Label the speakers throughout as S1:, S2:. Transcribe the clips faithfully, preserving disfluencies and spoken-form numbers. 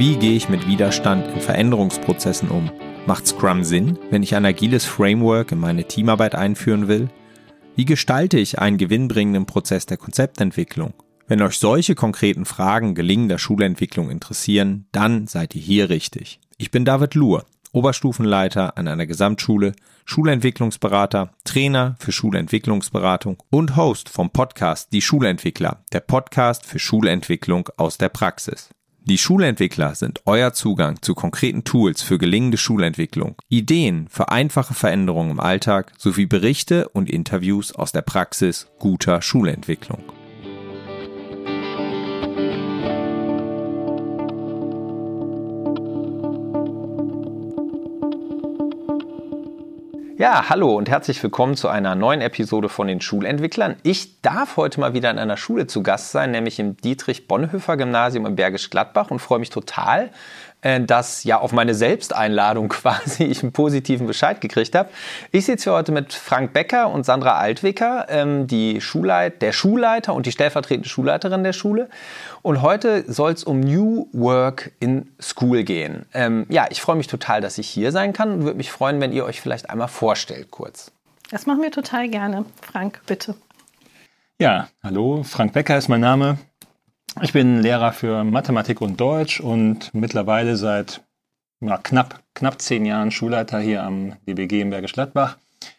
S1: Wie gehe ich mit Widerstand in Veränderungsprozessen um? Macht Scrum Sinn, wenn ich ein agiles Framework in meine Teamarbeit einführen will? Wie gestalte ich einen gewinnbringenden Prozess der Konzeptentwicklung? Wenn euch solche konkreten Fragen gelingender Schulentwicklung interessieren, dann seid ihr hier richtig. Ich bin David Luhr, Oberstufenleiter an einer Gesamtschule, Schulentwicklungsberater, Trainer für Schulentwicklungsberatung und Host vom Podcast Die Schulentwickler, der Podcast für Schulentwicklung aus der Praxis. Die Schulentwickler sind euer Zugang zu konkreten Tools für gelingende Schulentwicklung, Ideen für einfache Veränderungen im Alltag sowie Berichte und Interviews aus der Praxis guter Schulentwicklung. Ja, hallo und herzlich willkommen zu einer neuen Episode von den Schulentwicklern. Ich darf heute mal wieder in einer Schule zu Gast sein, nämlich im Dietrich-Bonhoeffer-Gymnasium in Bergisch Gladbach und freue mich total, dass ja auf meine Selbsteinladung quasi ich einen positiven Bescheid gekriegt habe. Ich sitze hier heute mit Frank Becker und Sandra Altwicker, die Schulleit- der Schulleiter und die stellvertretende Schulleiterin der Schule. Und heute soll es um New Work in School gehen. Ähm, ja, ich freue mich total, dass ich hier sein kann und würde mich freuen, wenn ihr euch vielleicht einmal vorstellt kurz.
S2: Das machen wir total gerne. Frank, bitte.
S3: Ja, hallo, Frank Becker ist mein Name. Ich bin Lehrer für Mathematik und Deutsch und mittlerweile seit ja, knapp, knapp zehn Jahren Schulleiter hier am D B G in Bergisch Gladbach.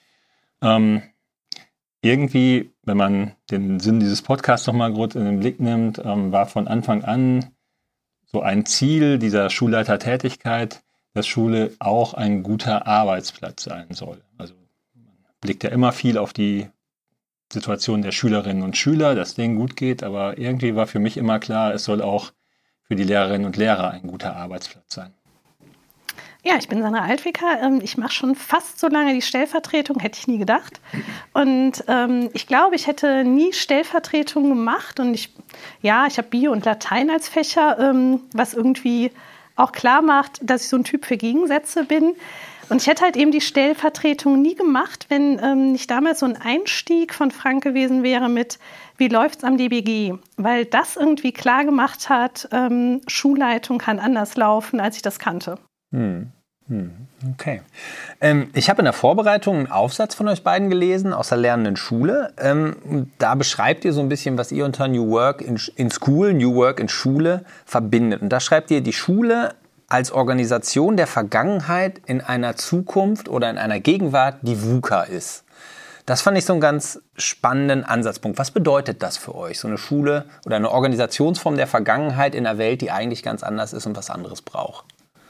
S3: Ähm, irgendwie, wenn man den Sinn dieses Podcasts nochmal gut in den Blick nimmt, ähm, war von Anfang an so ein Ziel dieser Schulleitertätigkeit, dass Schule auch ein guter Arbeitsplatz sein soll. Also man blickt ja immer viel auf die Situation der Schülerinnen und Schüler, dass denen gut geht, aber irgendwie war für mich immer klar, es soll auch für die Lehrerinnen und Lehrer ein guter Arbeitsplatz sein.
S2: Ja, ich bin Sandra Altwicker. Ich mache schon fast so lange die Stellvertretung, hätte ich nie gedacht. Und ähm, ich glaube, ich hätte nie Stellvertretung gemacht. Und ich, ja, ich habe Bio und Latein als Fächer, ähm, was irgendwie auch klar macht, dass ich so ein Typ für Gegensätze bin. Und ich hätte halt eben die Stellvertretung nie gemacht, wenn ähm, nicht damals so ein Einstieg von Frank gewesen wäre mit, wie läuft's am D B G? Weil das irgendwie klar gemacht hat, ähm, Schulleitung kann anders laufen, als ich das kannte.
S1: Hm. Hm. Okay. Ähm, ich habe in der Vorbereitung einen Aufsatz von euch beiden gelesen aus der Lernenden Schule. Ähm, da beschreibt ihr so ein bisschen, was ihr unter New Work in, in School, New Work in Schule verbindet. Und da schreibt ihr, die Schule als Organisation der Vergangenheit in einer Zukunft oder in einer Gegenwart, die VUCA ist. Das fand ich so einen ganz spannenden Ansatzpunkt. Was bedeutet das für euch, so eine Schule oder eine Organisationsform der Vergangenheit in einer Welt, die eigentlich ganz anders ist und was anderes braucht?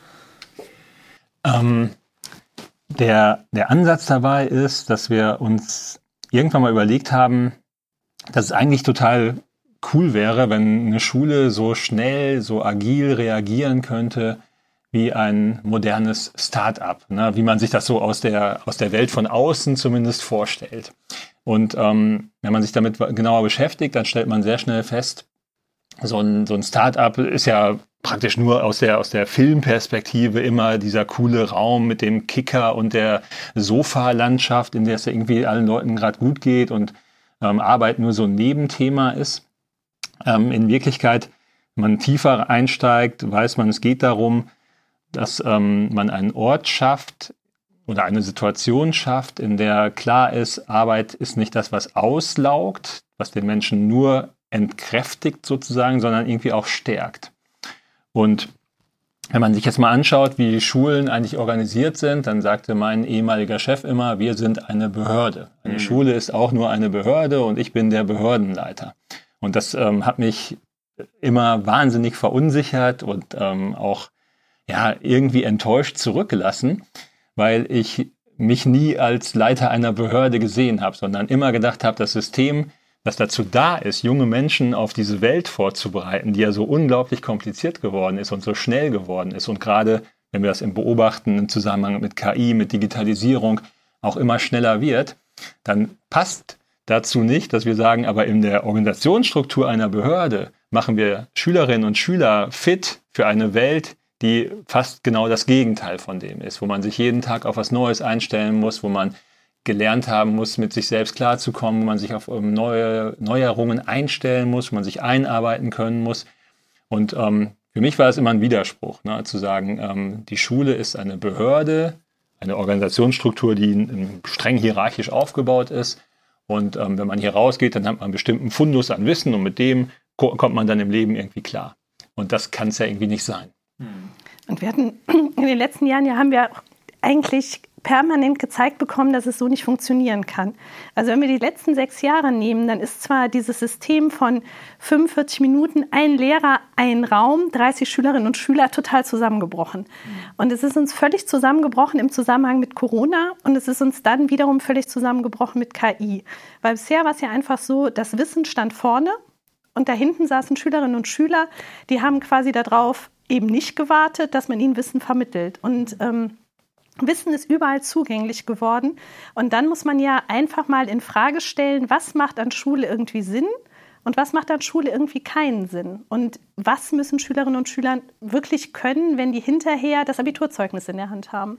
S3: Ähm, der, der Ansatz dabei ist, dass wir uns irgendwann mal überlegt haben, dass es eigentlich total cool wäre, wenn eine Schule so schnell, so agil reagieren könnte wie ein modernes Start-up, ne? Wie man sich das so aus der, aus der Welt von außen zumindest vorstellt. Und ähm, wenn man sich damit genauer beschäftigt, dann stellt man sehr schnell fest, so ein, so ein Start-up ist ja praktisch nur aus der, aus der Filmperspektive immer dieser coole Raum mit dem Kicker und der Sofalandschaft, in der es irgendwie allen Leuten gerade gut geht und ähm, Arbeit nur so ein Nebenthema ist. Ähm, in Wirklichkeit, wenn man tiefer einsteigt, weiß man, es geht darum, dass ähm, man einen Ort schafft oder eine Situation schafft, in der klar ist, Arbeit ist nicht das, was auslaugt, was den Menschen nur entkräftigt sozusagen, sondern irgendwie auch stärkt. Und wenn man sich jetzt mal anschaut, wie die Schulen eigentlich organisiert sind, dann sagte mein ehemaliger Chef immer, wir sind eine Behörde. Eine mhm. Schule ist auch nur eine Behörde und ich bin der Behördenleiter. Und das ähm, hat mich immer wahnsinnig verunsichert und ähm, auch ja irgendwie enttäuscht zurückgelassen, weil ich mich nie als Leiter einer Behörde gesehen habe, sondern immer gedacht habe, das System, das dazu da ist, junge Menschen auf diese Welt vorzubereiten, die ja so unglaublich kompliziert geworden ist und so schnell geworden ist und gerade, wenn wir das im Beobachten im Zusammenhang mit K I, mit Digitalisierung auch immer schneller wird, dann passt dazu nicht, dass wir sagen, aber in der Organisationsstruktur einer Behörde machen wir Schülerinnen und Schüler fit für eine Welt, die fast genau das Gegenteil von dem ist, wo man sich jeden Tag auf was Neues einstellen muss, wo man gelernt haben muss, mit sich selbst klarzukommen, wo man sich auf neue Neuerungen einstellen muss, wo man sich einarbeiten können muss. Und ähm, für mich war es immer ein Widerspruch, ne, zu sagen, ähm, die Schule ist eine Behörde, eine Organisationsstruktur, die in, streng hierarchisch aufgebaut ist. Und ähm, wenn man hier rausgeht, dann hat man einen bestimmten Fundus an Wissen und mit dem ko- kommt man dann im Leben irgendwie klar. Und das kann es ja irgendwie nicht sein.
S2: Und wir hatten in den letzten Jahren, ja, haben wir eigentlich permanent gezeigt bekommen, dass es so nicht funktionieren kann. Also wenn wir die letzten sechs Jahre nehmen, dann ist zwar dieses System von fünfundvierzig Minuten, ein Lehrer, ein Raum, dreißig Schülerinnen und Schüler total zusammengebrochen. Und es ist uns völlig zusammengebrochen im Zusammenhang mit Corona und es ist uns dann wiederum völlig zusammengebrochen mit K I. Weil bisher war es ja einfach so, das Wissen stand vorne und da hinten saßen Schülerinnen und Schüler, die haben quasi darauf eben nicht gewartet, dass man ihnen Wissen vermittelt. Und ähm, Wissen ist überall zugänglich geworden. Und dann muss man ja einfach mal in Frage stellen, was macht an Schule irgendwie Sinn und was macht an Schule irgendwie keinen Sinn. Und was müssen Schülerinnen und Schüler wirklich können, wenn die hinterher das Abiturzeugnis in der Hand haben.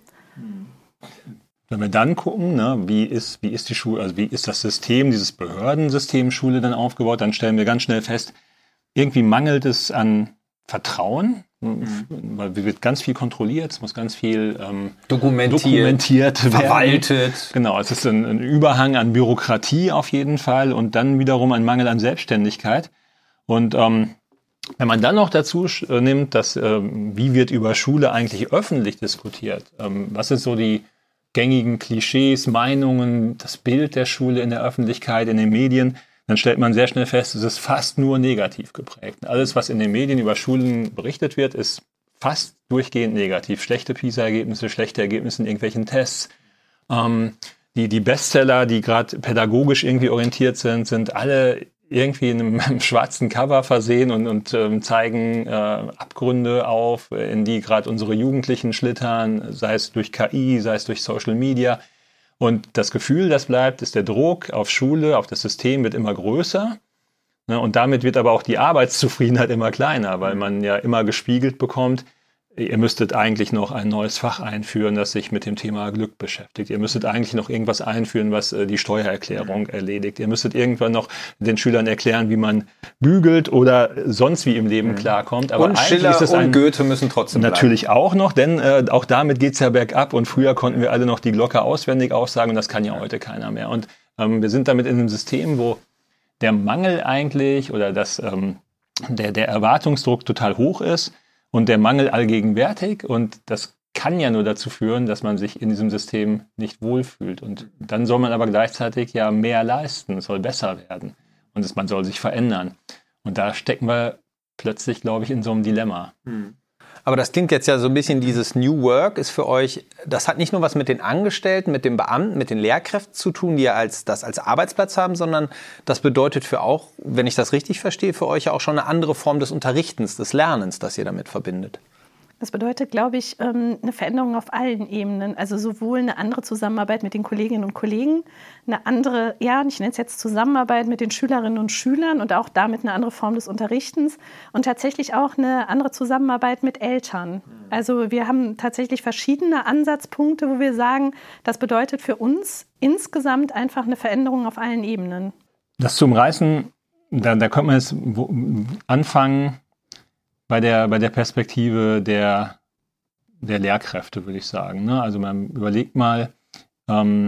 S3: Wenn wir dann gucken, ne, wie ist, wie ist die Schule, also wie ist das System, dieses Behördensystem Schule dann aufgebaut, dann stellen wir ganz schnell fest, irgendwie mangelt es an Vertrauen. Mhm. Weil wird ganz viel kontrolliert, es muss ganz viel ähm,
S1: dokumentiert,
S3: dokumentiert werden.
S1: Verwaltet.
S3: Genau, es ist ein, ein Überhang an Bürokratie auf jeden Fall und dann wiederum ein Mangel an Selbstständigkeit. Und ähm, wenn man dann noch dazu äh, nimmt, dass ähm, wie wird über Schule eigentlich öffentlich diskutiert, ähm, was sind so die gängigen Klischees, Meinungen, das Bild der Schule in der Öffentlichkeit, in den Medien, dann stellt man sehr schnell fest, es ist fast nur negativ geprägt. Alles, was in den Medien über Schulen berichtet wird, ist fast durchgehend negativ. Schlechte PISA-Ergebnisse, schlechte Ergebnisse in irgendwelchen Tests. Ähm, die, die Bestseller, die gerade pädagogisch irgendwie orientiert sind, sind alle irgendwie in einem, einem schwarzen Cover versehen und, und ähm, zeigen äh, Abgründe auf, in die gerade unsere Jugendlichen schlittern, sei es durch K I, sei es durch Social Media. Und das Gefühl, das bleibt, ist der Druck auf Schule, auf das System wird immer größer. Und damit wird aber auch die Arbeitszufriedenheit immer kleiner, weil man ja immer gespiegelt bekommt, ihr müsstet eigentlich noch ein neues Fach einführen, das sich mit dem Thema Glück beschäftigt. Ihr müsstet eigentlich noch irgendwas einführen, was die Steuererklärung erledigt. Ihr müsstet irgendwann noch den Schülern erklären, wie man bügelt oder sonst wie im Leben klarkommt. Aber
S1: und Schiller ist es ein, und Goethe müssen trotzdem
S3: natürlich
S1: bleiben.
S3: Auch noch, denn äh, auch damit geht's ja bergab. Und früher konnten wir alle noch die Glocke auswendig aufsagen und das kann ja heute keiner mehr. Und ähm, wir sind damit in einem System, wo der Mangel eigentlich oder das, ähm, der, der Erwartungsdruck total hoch ist. Und der Mangel allgegenwärtig und das kann ja nur dazu führen, dass man sich in diesem System nicht wohlfühlt. Und dann soll man aber gleichzeitig ja mehr leisten, es soll besser werden und es, man soll sich verändern. Und da stecken wir plötzlich, glaube ich, in so einem Dilemma.
S1: Hm. Aber das klingt jetzt ja so ein bisschen, dieses New Work ist für euch, das hat nicht nur was mit den Angestellten, mit den Beamten, mit den Lehrkräften zu tun, die ja als, das als Arbeitsplatz haben, sondern das bedeutet für auch, wenn ich das richtig verstehe, für euch ja auch schon eine andere Form des Unterrichtens, des Lernens, das ihr damit verbindet.
S2: Das bedeutet, glaube ich, eine Veränderung auf allen Ebenen. Also sowohl eine andere Zusammenarbeit mit den Kolleginnen und Kollegen, eine andere, ja, ich nenne es jetzt Zusammenarbeit mit den Schülerinnen und Schülern und auch damit eine andere Form des Unterrichtens und tatsächlich auch eine andere Zusammenarbeit mit Eltern. Also wir haben tatsächlich verschiedene Ansatzpunkte, wo wir sagen, das bedeutet für uns insgesamt einfach eine Veränderung auf allen Ebenen.
S3: Das zu umreißen, da, da könnte man jetzt anfangen, Bei der, bei der Perspektive der, der Lehrkräfte, würde ich sagen. Ne? Also man überlegt mal, ähm,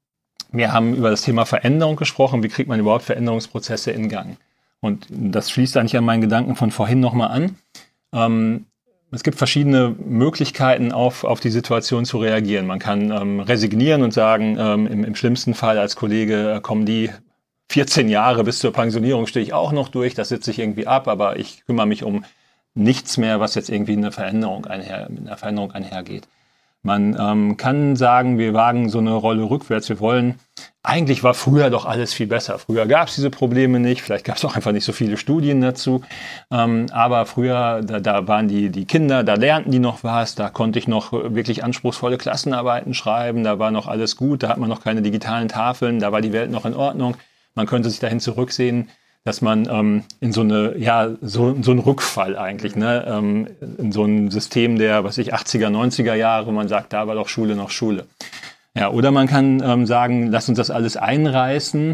S3: wir haben über das Thema Veränderung gesprochen. Wie kriegt man überhaupt Veränderungsprozesse in Gang? Und das schließt eigentlich an meinen Gedanken von vorhin nochmal an. Ähm, es gibt verschiedene Möglichkeiten, auf, auf die Situation zu reagieren. Man kann ähm, resignieren und sagen, ähm, im, im schlimmsten Fall als Kollege äh, kommen die vierzehn Jahre bis zur Pensionierung, stehe ich auch noch durch, das sitze ich irgendwie ab, aber ich kümmere mich um nichts mehr, was jetzt irgendwie eine Veränderung einher, mit einer Veränderung einhergeht. Man ähm, kann sagen, wir wagen so eine Rolle rückwärts. Wir wollen, eigentlich war früher doch alles viel besser. Früher gab es diese Probleme nicht. Vielleicht gab es auch einfach nicht so viele Studien dazu. Ähm, aber früher, da, da waren die, die Kinder, da lernten die noch was. Da konnte ich noch wirklich anspruchsvolle Klassenarbeiten schreiben. Da war noch alles gut. Da hat man noch keine digitalen Tafeln. Da war die Welt noch in Ordnung. Man könnte sich dahin zurücksehen, dass man ähm, in so eine, ja, so, so ein Rückfall eigentlich, ne, ähm, in so ein System der, was ich, achtziger, neunziger Jahre, wo man sagt, da war doch Schule noch Schule. Ja, oder man kann ähm, sagen, lass uns das alles einreißen,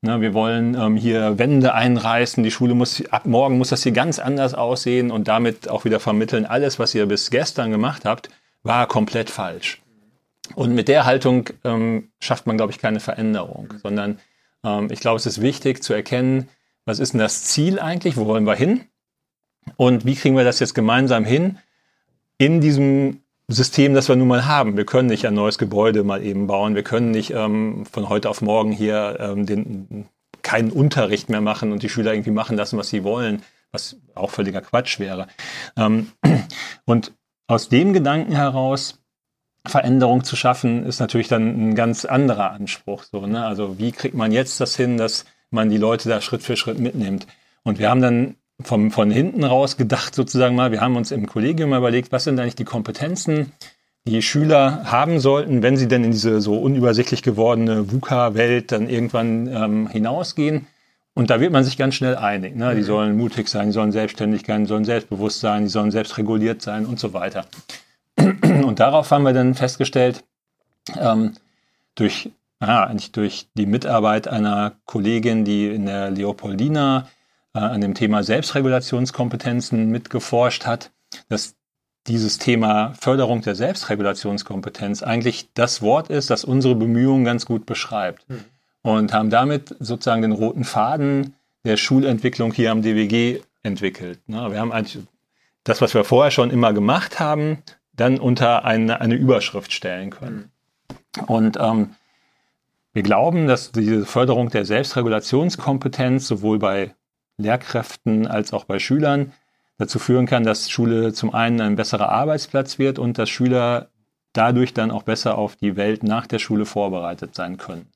S3: Ne, wir wollen ähm, hier Wände einreißen, die Schule muss, ab morgen muss das hier ganz anders aussehen und damit auch wieder vermitteln, alles, was ihr bis gestern gemacht habt, war komplett falsch. Und mit der Haltung ähm, schafft man, glaube ich, keine Veränderung, sondern ähm, ich glaube, es ist wichtig zu erkennen, was ist denn das Ziel eigentlich, wo wollen wir hin und wie kriegen wir das jetzt gemeinsam hin in diesem System, das wir nun mal haben. Wir können nicht ein neues Gebäude mal eben bauen. Wir können nicht ähm, von heute auf morgen hier ähm, den, keinen Unterricht mehr machen und die Schüler irgendwie machen lassen, was sie wollen, was auch völliger Quatsch wäre. Ähm, und aus dem Gedanken heraus Veränderung zu schaffen, ist natürlich dann ein ganz anderer Anspruch. So, ne? Also wie kriegt man jetzt das hin, dass man die Leute da Schritt für Schritt mitnimmt? Und wir haben dann Vom, von hinten raus gedacht sozusagen mal, wir haben uns im Kollegium mal überlegt, was sind eigentlich die Kompetenzen, die Schüler haben sollten, wenn sie denn in diese so unübersichtlich gewordene VUCA-Welt dann irgendwann ähm, hinausgehen. Und da wird man sich ganz schnell einig. Ne? Die sollen mutig sein, die sollen selbstständig sein, die sollen selbstbewusst sein, die sollen selbstreguliert sein und so weiter. Und darauf haben wir dann festgestellt, ähm, durch, ah, eigentlich durch die Mitarbeit einer Kollegin, die in der Leopoldina an dem Thema Selbstregulationskompetenzen mitgeforscht hat, dass dieses Thema Förderung der Selbstregulationskompetenz eigentlich das Wort ist, das unsere Bemühungen ganz gut beschreibt. Mhm. Und haben damit sozusagen den roten Faden der Schulentwicklung hier am D W G entwickelt. Wir haben eigentlich das, was wir vorher schon immer gemacht haben, dann unter eine, eine Überschrift stellen können. Mhm. Und ähm, wir glauben, dass diese Förderung der Selbstregulationskompetenz sowohl bei Lehrkräften als auch bei Schülern dazu führen kann, dass Schule zum einen ein besserer Arbeitsplatz wird und dass Schüler dadurch dann auch besser auf die Welt nach der Schule vorbereitet sein können.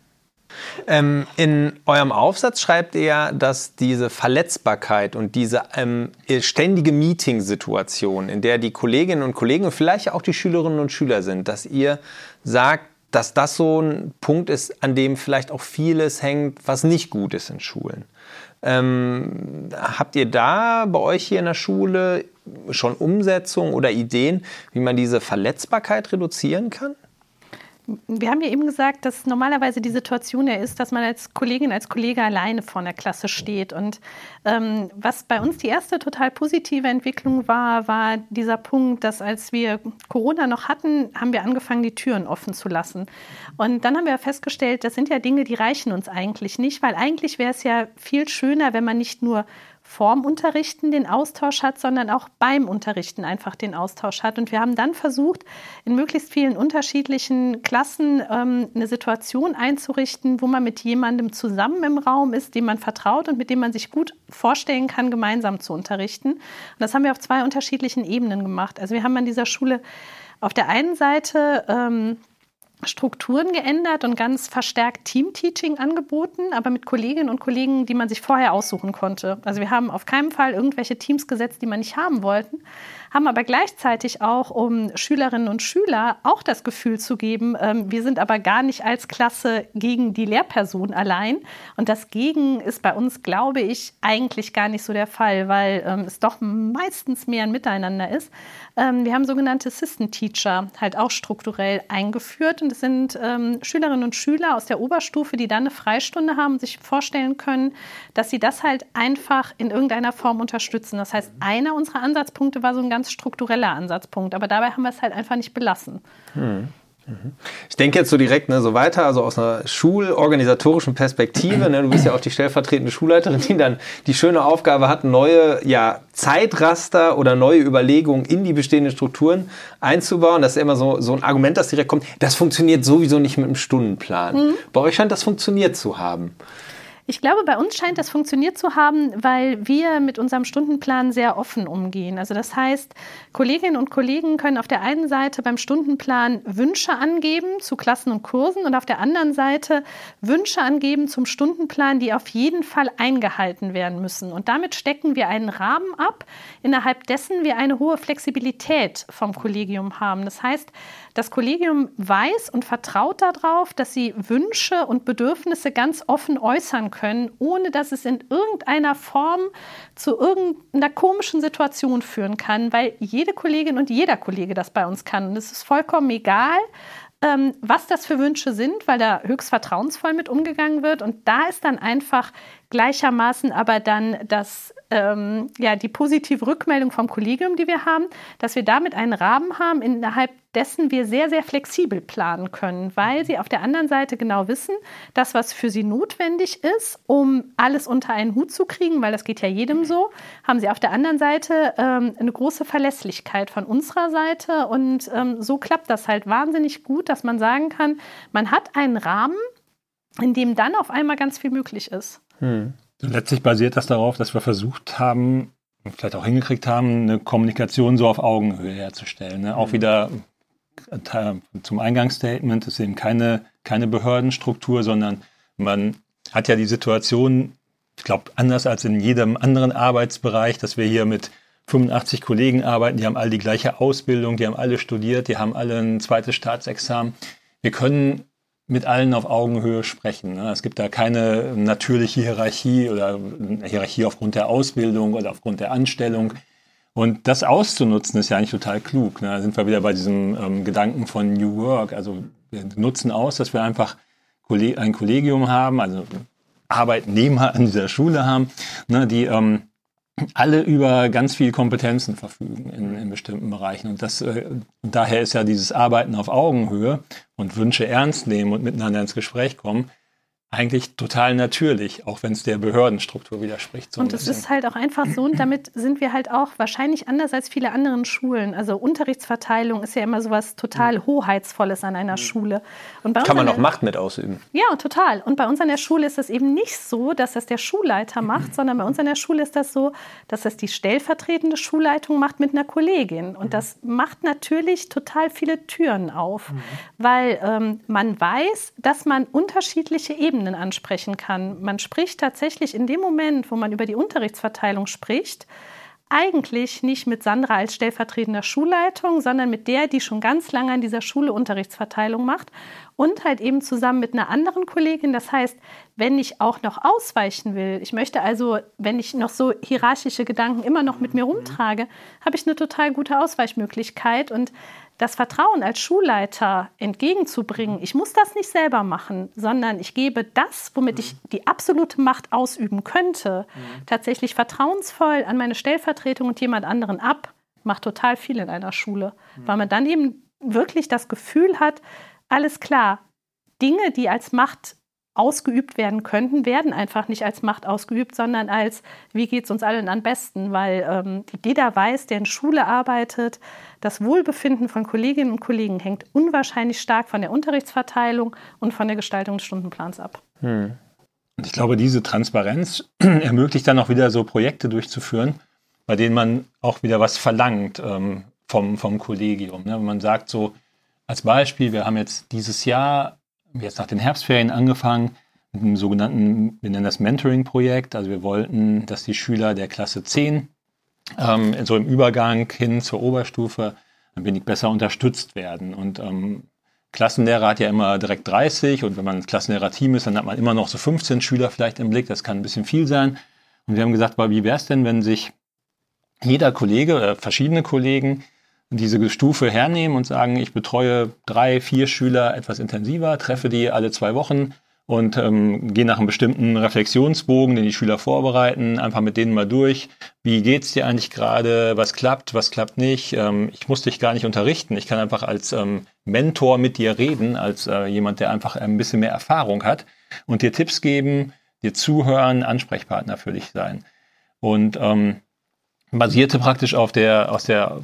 S1: Ähm, in eurem Aufsatz schreibt ihr, dass diese Verletzbarkeit und diese ähm, ständige Meeting-Situation, in der die Kolleginnen und Kollegen und vielleicht auch die Schülerinnen und Schüler sind, dass ihr sagt, dass das so ein Punkt ist, an dem vielleicht auch vieles hängt, was nicht gut ist in Schulen. Ähm, habt ihr da bei euch hier in der Schule schon Umsetzungen oder Ideen, wie man diese Verletzbarkeit reduzieren kann?
S2: Wir haben ja eben gesagt, dass normalerweise die Situation ja ist, dass man als Kollegin, als Kollege alleine vor einer Klasse steht. Und ähm, was bei uns die erste total positive Entwicklung war, war dieser Punkt, dass als wir Corona noch hatten, haben wir angefangen, die Türen offen zu lassen. Und dann haben wir festgestellt, das sind ja Dinge, die reichen uns eigentlich nicht, weil eigentlich wäre es ja viel schöner, wenn man nicht nur vorm Unterrichten den Austausch hat, sondern auch beim Unterrichten einfach den Austausch hat. Und wir haben dann versucht, in möglichst vielen unterschiedlichen Klassen ähm, eine Situation einzurichten, wo man mit jemandem zusammen im Raum ist, dem man vertraut und mit dem man sich gut vorstellen kann, gemeinsam zu unterrichten. Und das haben wir auf zwei unterschiedlichen Ebenen gemacht. Also wir haben an dieser Schule auf der einen Seite ähm, Strukturen geändert und ganz verstärkt Team-Teaching angeboten, aber mit Kolleginnen und Kollegen, die man sich vorher aussuchen konnte. Also wir haben auf keinen Fall irgendwelche Teams gesetzt, die man nicht haben wollten, haben aber gleichzeitig auch, um Schülerinnen und Schüler auch das Gefühl zu geben, ähm, wir sind aber gar nicht als Klasse gegen die Lehrperson allein. Und das Gegen ist bei uns, glaube ich, eigentlich gar nicht so der Fall, weil ähm, es doch meistens mehr ein Miteinander ist. Ähm, wir haben sogenannte Assistant Teacher halt auch strukturell eingeführt. Und es sind ähm, Schülerinnen und Schüler aus der Oberstufe, die dann eine Freistunde haben und sich vorstellen können, dass sie das halt einfach in irgendeiner Form unterstützen. Das heißt, einer unserer Ansatzpunkte war so ein ganz struktureller Ansatzpunkt. Aber dabei haben wir es halt einfach nicht belassen.
S1: Hm. Ich denke jetzt so direkt ne, so weiter, also aus einer schulorganisatorischen Perspektive. Ne, du bist ja auch die stellvertretende Schulleiterin, die dann die schöne Aufgabe hat, neue ja, Zeitraster oder neue Überlegungen in die bestehenden Strukturen einzubauen. Das ist ja immer so, so ein Argument, das direkt kommt. Das funktioniert sowieso nicht mit einem Stundenplan. Mhm. Bei euch scheint das funktioniert zu haben.
S2: Ich glaube, bei uns scheint das funktioniert zu haben, weil wir mit unserem Stundenplan sehr offen umgehen. Also das heißt, Kolleginnen und Kollegen können auf der einen Seite beim Stundenplan Wünsche angeben zu Klassen und Kursen und auf der anderen Seite Wünsche angeben zum Stundenplan, die auf jeden Fall eingehalten werden müssen. Und damit stecken wir einen Rahmen ab, innerhalb dessen wir eine hohe Flexibilität vom Kollegium haben. Das heißt, das Kollegium weiß und vertraut darauf, dass sie Wünsche und Bedürfnisse ganz offen äußern können, ohne dass es in irgendeiner Form zu irgendeiner komischen Situation führen kann, weil jede Kollegin und jeder Kollege das bei uns kann. Und es ist vollkommen egal, ähm, was das für Wünsche sind, weil da höchst vertrauensvoll mit umgegangen wird. Und da ist dann einfach gleichermaßen aber dann das, ähm, ja, die positive Rückmeldung vom Kollegium, die wir haben, dass wir damit einen Rahmen haben, innerhalb dessen wir sehr, sehr flexibel planen können, weil sie auf der anderen Seite genau wissen, das, was für sie notwendig ist, um alles unter einen Hut zu kriegen, weil das geht ja jedem so, haben sie auf der anderen Seite ähm, eine große Verlässlichkeit von unserer Seite. Und ähm, so klappt das halt wahnsinnig gut, dass man sagen kann, man hat einen Rahmen, in dem dann auf einmal ganz viel möglich ist.
S3: Hm. Letztlich basiert das darauf, dass wir versucht haben, und vielleicht auch hingekriegt haben, eine Kommunikation so auf Augenhöhe herzustellen. Ne? Mhm. Auch wieder zum Eingangsstatement, ist eben keine, keine Behördenstruktur, sondern man hat ja die Situation, ich glaube, anders als in jedem anderen Arbeitsbereich, dass wir hier mit fünfundachtzig Kollegen arbeiten, die haben alle die gleiche Ausbildung, die haben alle studiert, die haben alle ein zweites Staatsexamen. Wir können mit allen auf Augenhöhe sprechen. Es gibt da keine natürliche Hierarchie oder eine Hierarchie aufgrund der Ausbildung oder aufgrund der Anstellung. Und das auszunutzen ist ja eigentlich total klug. Da sind wir wieder bei diesem ähm, Gedanken von New Work. Also wir nutzen aus, dass wir einfach ein Kollegium haben, also Arbeitnehmer an dieser Schule haben, ne, die ähm, alle über ganz viel Kompetenzen verfügen in, in bestimmten Bereichen. Und das, äh, daher ist ja dieses Arbeiten auf Augenhöhe und Wünsche ernst nehmen und miteinander ins Gespräch kommen, eigentlich total natürlich, auch wenn es der Behördenstruktur widerspricht. So
S2: und es ist halt auch einfach so, und damit sind wir halt auch wahrscheinlich anders als viele anderen Schulen. Also Unterrichtsverteilung ist ja immer sowas total Hoheitsvolles an einer Schule. Und bei
S4: Kann man auch Macht mit ausüben.
S2: Ja, total. Und bei uns an der Schule ist es eben nicht so, dass das der Schulleiter macht, sondern bei uns an der Schule ist das so, dass das die stellvertretende Schulleitung macht mit einer Kollegin. Und das macht natürlich total viele Türen auf, mhm. weil ähm, man weiß, dass man unterschiedliche Ebenen ansprechen kann. Man spricht tatsächlich in dem Moment, wo man über die Unterrichtsverteilung spricht, eigentlich nicht mit Sandra als stellvertretender Schulleitung, sondern mit der, die schon ganz lange an dieser Schule Unterrichtsverteilung macht und halt eben zusammen mit einer anderen Kollegin. Das heißt, wenn ich auch noch ausweichen will, ich möchte also, wenn ich noch so hierarchische Gedanken immer noch mit mir rumtrage, habe ich eine total gute Ausweichmöglichkeit. Und das Vertrauen als Schulleiter entgegenzubringen, ich muss das nicht selber machen, sondern ich gebe das, womit ich die absolute Macht ausüben könnte, mhm. tatsächlich vertrauensvoll an meine Stellvertretung und jemand anderen ab, macht total viel in einer Schule. Mhm. Weil man dann eben wirklich das Gefühl hat, alles klar, Dinge, die als Macht ausgeübt werden könnten, werden einfach nicht als Macht ausgeübt, sondern als, wie geht es uns allen am besten, weil ähm, jeder weiß, der in Schule arbeitet, das Wohlbefinden von Kolleginnen und Kollegen hängt unwahrscheinlich stark von der Unterrichtsverteilung und von der Gestaltung des Stundenplans ab.
S3: Hm. Und ich glaube, diese Transparenz ermöglicht dann auch wieder so Projekte durchzuführen, bei denen man auch wieder was verlangt ähm, vom, vom Kollegium. Ne? Wenn man sagt so, als Beispiel, wir haben jetzt dieses Jahr jetzt nach den Herbstferien angefangen mit einem sogenannten, wir nennen das Mentoring-Projekt. Also wir wollten, dass die Schüler der Klasse zehn ähm, so im Übergang hin zur Oberstufe ein wenig besser unterstützt werden. Und ähm, Klassenlehrer hat ja immer direkt dreißig und wenn man ein Klassenlehrer-Team ist, dann hat man immer noch so fünfzehn Schüler vielleicht im Blick. Das kann ein bisschen viel sein. Und wir haben gesagt, wie wäre es denn, wenn sich jeder Kollege oder verschiedene Kollegen diese Stufe hernehmen und sagen, ich betreue drei, vier Schüler etwas intensiver, treffe die alle zwei Wochen und ähm, gehe nach einem bestimmten Reflexionsbogen, den die Schüler vorbereiten, einfach mit denen mal durch. Wie geht's dir eigentlich gerade? Was klappt, was klappt nicht? Ähm, ich muss dich gar nicht unterrichten. Ich kann einfach als ähm, Mentor mit dir reden, als äh, jemand, der einfach ein bisschen mehr Erfahrung hat und dir Tipps geben, dir zuhören, Ansprechpartner für dich sein. Und ähm, basierte praktisch auf der, aus der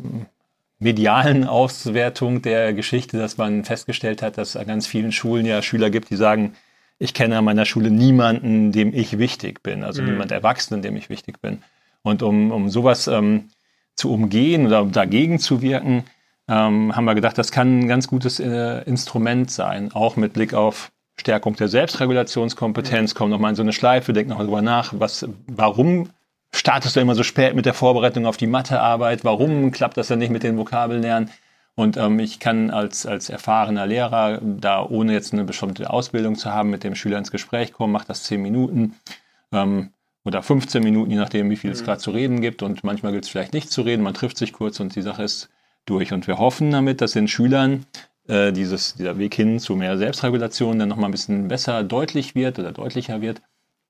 S3: medialen Auswertung der Geschichte, dass man festgestellt hat, dass es an ganz vielen Schulen ja Schüler gibt, die sagen, ich kenne an meiner Schule niemanden, dem ich wichtig bin, also mhm. niemand Erwachsenen, dem ich wichtig bin. Und um, um sowas ähm, zu umgehen oder dagegen zu wirken, ähm, haben wir gedacht, das kann ein ganz gutes äh, Instrument sein, auch mit Blick auf Stärkung der Selbstregulationskompetenz, mhm. komm nochmal in so eine Schleife, denk noch mal drüber nach, was, warum startest du immer so spät mit der Vorbereitung auf die Mathearbeit? Warum klappt das dann nicht mit den Vokabellernen? Und ähm, ich kann als, als erfahrener Lehrer, da ohne jetzt eine bestimmte Ausbildung zu haben, mit dem Schüler ins Gespräch kommen, mache das zehn Minuten ähm, oder fünfzehn Minuten, je nachdem, wie viel es gerade zu reden gibt. Und manchmal gibt es vielleicht nicht zu reden, man trifft sich kurz und die Sache ist durch. Und wir hoffen damit, dass den Schülern äh, dieses, dieser Weg hin zu mehr Selbstregulation dann nochmal ein bisschen besser deutlich wird oder deutlicher wird.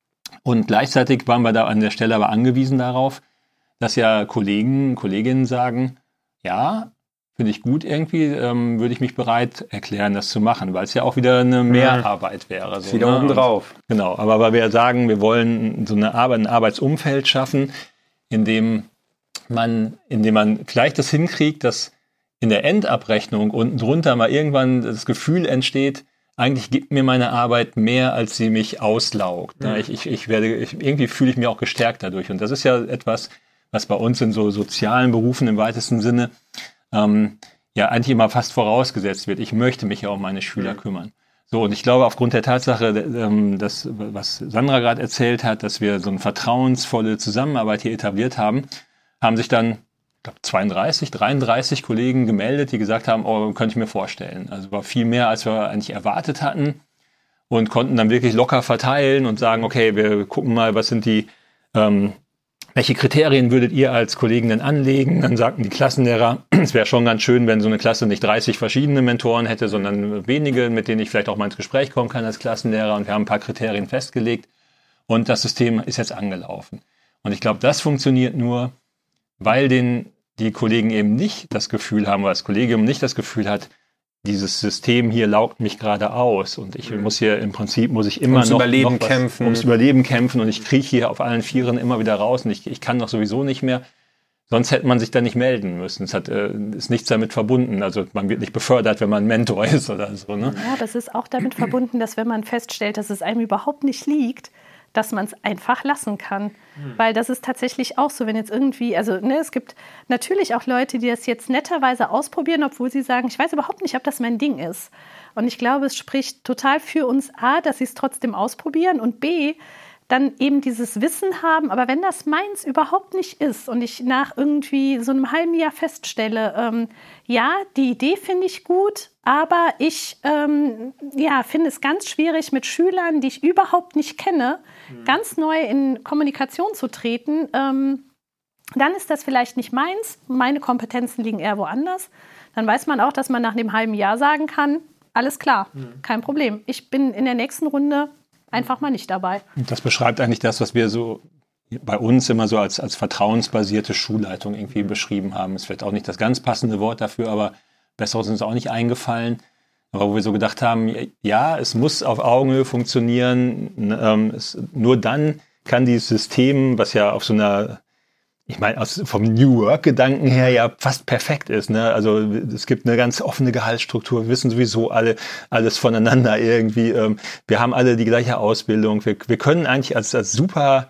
S3: Und gleichzeitig waren wir da an der Stelle aber angewiesen darauf, dass ja Kollegen, Kolleginnen sagen, ja, finde ich gut irgendwie, ähm, würde ich mich bereit erklären, das zu machen, weil es ja auch wieder eine Mehrarbeit wäre. So,
S1: wieder
S3: ne?
S1: oben drauf.
S3: Genau, aber weil wir sagen, wir wollen so eine Arbeit, ein Arbeitsumfeld schaffen, in dem man, in dem man vielleicht das hinkriegt, dass in der Endabrechnung unten drunter mal irgendwann das Gefühl entsteht, eigentlich gibt mir meine Arbeit mehr, als sie mich auslaugt. Mhm. Ich, ich, ich werde, ich, irgendwie fühle ich mich auch gestärkt dadurch. Und das ist ja etwas, was bei uns in so sozialen Berufen im weitesten Sinne ähm, ja eigentlich immer fast vorausgesetzt wird. Ich möchte mich ja um meine Schüler mhm. kümmern. So, und ich glaube, aufgrund der Tatsache, ähm, dass, was Sandra gerade erzählt hat, dass wir so eine vertrauensvolle Zusammenarbeit hier etabliert haben, haben sich dann ich glaube, zweiunddreißig, dreiunddreißig Kollegen gemeldet, die gesagt haben, oh, könnte ich mir vorstellen. Also war viel mehr, als wir eigentlich erwartet hatten und konnten dann wirklich locker verteilen und sagen, okay, wir gucken mal, was sind die, ähm, welche Kriterien würdet ihr als Kollegen denn anlegen? Dann sagten die Klassenlehrer, es wäre schon ganz schön, wenn so eine Klasse nicht dreißig verschiedene Mentoren hätte, sondern wenige, mit denen ich vielleicht auch mal ins Gespräch kommen kann als Klassenlehrer. Und wir haben ein paar Kriterien festgelegt und das System ist jetzt angelaufen. Und ich glaube, das funktioniert nur, weil den, die Kollegen eben nicht das Gefühl haben, oder das Kollegium nicht das Gefühl hat, dieses System hier laugt mich gerade aus und ich muss hier im Prinzip, muss ich immer
S1: ums
S3: noch,
S1: Überleben
S3: noch was,
S1: kämpfen.
S3: ums Überleben kämpfen und ich kriege hier auf allen Vieren immer wieder raus und ich, ich kann doch sowieso nicht mehr. Sonst hätte man sich da nicht melden müssen. Es hat, äh, ist nichts damit verbunden. Also man wird nicht befördert, wenn man Mentor ist oder so. Ne?
S2: Ja, das ist auch damit verbunden, dass wenn man feststellt, dass es einem überhaupt nicht liegt, dass man es einfach lassen kann. Mhm. Weil das ist tatsächlich auch so, wenn jetzt irgendwie, also ne, es gibt natürlich auch Leute, die das jetzt netterweise ausprobieren, obwohl sie sagen, ich weiß überhaupt nicht, ob das mein Ding ist. Und ich glaube, es spricht total für uns A, dass sie es trotzdem ausprobieren und B, dann eben dieses Wissen haben, aber wenn das meins überhaupt nicht ist und ich nach irgendwie so einem halben Jahr feststelle, ähm, ja, die Idee finde ich gut, aber ich ähm, ja, finde es ganz schwierig, mit Schülern, die ich überhaupt nicht kenne, mhm. ganz neu in Kommunikation zu treten, ähm, dann ist das vielleicht nicht meins, meine Kompetenzen liegen eher woanders. Dann weiß man auch, dass man nach dem halben Jahr sagen kann, alles klar, mhm. kein Problem, ich bin in der nächsten Runde einfach mal nicht dabei. Das
S3: beschreibt eigentlich das, was wir so bei uns immer so als, als vertrauensbasierte Schulleitung irgendwie beschrieben haben. Ist vielleicht auch nicht das ganz passende Wort dafür, aber besser ist uns auch nicht eingefallen. Aber wo wir so gedacht haben, ja, es muss auf Augenhöhe funktionieren. Ähm, es, nur dann kann dieses System, was ja auf so einer, ich meine, aus, vom New Work-Gedanken her ja fast perfekt ist. Ne? Also es gibt eine ganz offene Gehaltsstruktur. Wir wissen sowieso alle alles voneinander irgendwie. Ähm, wir haben alle die gleiche Ausbildung. Wir, wir können eigentlich als, als super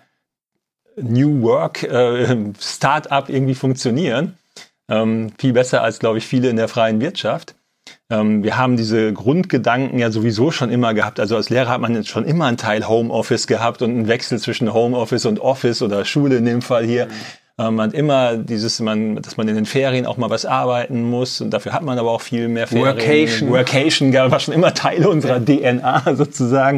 S3: New Work äh, Start-up irgendwie funktionieren. Ähm, viel besser als, glaube ich, viele in der freien Wirtschaft. Ähm, wir haben diese Grundgedanken ja sowieso schon immer gehabt. Also als Lehrer hat man jetzt schon immer einen Teil Homeoffice gehabt und einen Wechsel zwischen Homeoffice und Office oder Schule in dem Fall hier. Mhm. Man hat immer dieses, man, dass man in den Ferien auch mal was arbeiten muss und dafür hat man aber auch viel mehr Ferien.
S1: Workation.
S3: Workation war schon immer Teil unserer D N A sozusagen.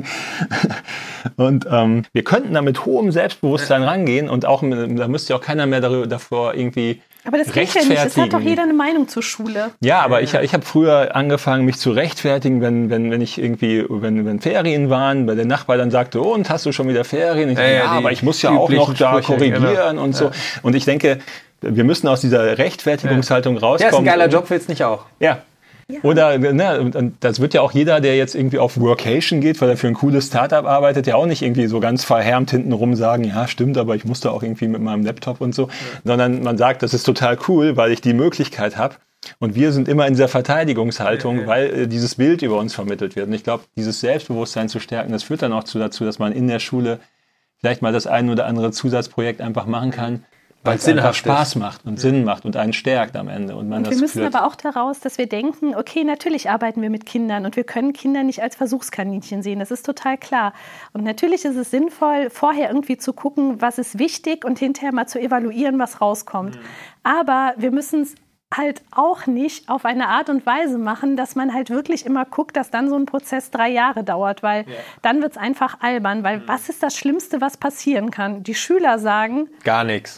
S3: Und ähm, wir könnten da mit hohem Selbstbewusstsein rangehen und auch, da müsste ja auch keiner mehr darüber, davor irgendwie
S2: aber das geht ja nicht, es hat doch jeder eine Meinung zur Schule.
S3: Ja, aber ich, ich habe früher angefangen, mich zu rechtfertigen, wenn, wenn, wenn ich irgendwie, wenn, wenn Ferien waren, weil der Nachbar dann sagte, oh, und hast du schon wieder Ferien? Ich ja, dachte, ja, ja aber ich muss ja auch noch da Sprüche, korrigieren genau. und so. Ja. Und ich denke, wir müssen aus dieser Rechtfertigungshaltung ja. rauskommen.
S1: Ja, ist ein geiler Job, willst nicht auch.
S3: Ja. Ja. Oder, ne, und das wird ja auch jeder, der jetzt irgendwie auf Workation geht, weil er für ein cooles Startup arbeitet, ja auch nicht irgendwie so ganz verhärmt hintenrum sagen, ja, stimmt, aber ich musste auch irgendwie mit meinem Laptop und so, ja. sondern man sagt, das ist total cool, weil ich die Möglichkeit habe. Und wir sind immer in dieser Verteidigungshaltung, okay. weil äh, dieses Bild über uns vermittelt wird. Und ich glaube, dieses Selbstbewusstsein zu stärken, das führt dann auch zu, dazu, dass man in der Schule vielleicht mal das ein oder andere Zusatzprojekt einfach machen kann, weil es einfach Spaß macht und Sinn macht und einen stärkt am Ende. Und, man
S2: und
S3: das
S2: wir müssen
S3: führt.
S2: aber auch daraus, dass wir denken, okay, natürlich arbeiten wir mit Kindern und wir können Kinder nicht als Versuchskaninchen sehen. Das ist total klar. Und natürlich ist es sinnvoll, vorher irgendwie zu gucken, was ist wichtig und hinterher mal zu evaluieren, was rauskommt. Mhm. Aber wir müssen es halt auch nicht auf eine Art und Weise machen, dass man halt wirklich immer guckt, dass dann so ein Prozess drei Jahre dauert, weil ja. dann wird es einfach albern. Weil mhm. was ist das Schlimmste, was passieren kann? Die Schüler sagen...
S1: Gar nichts.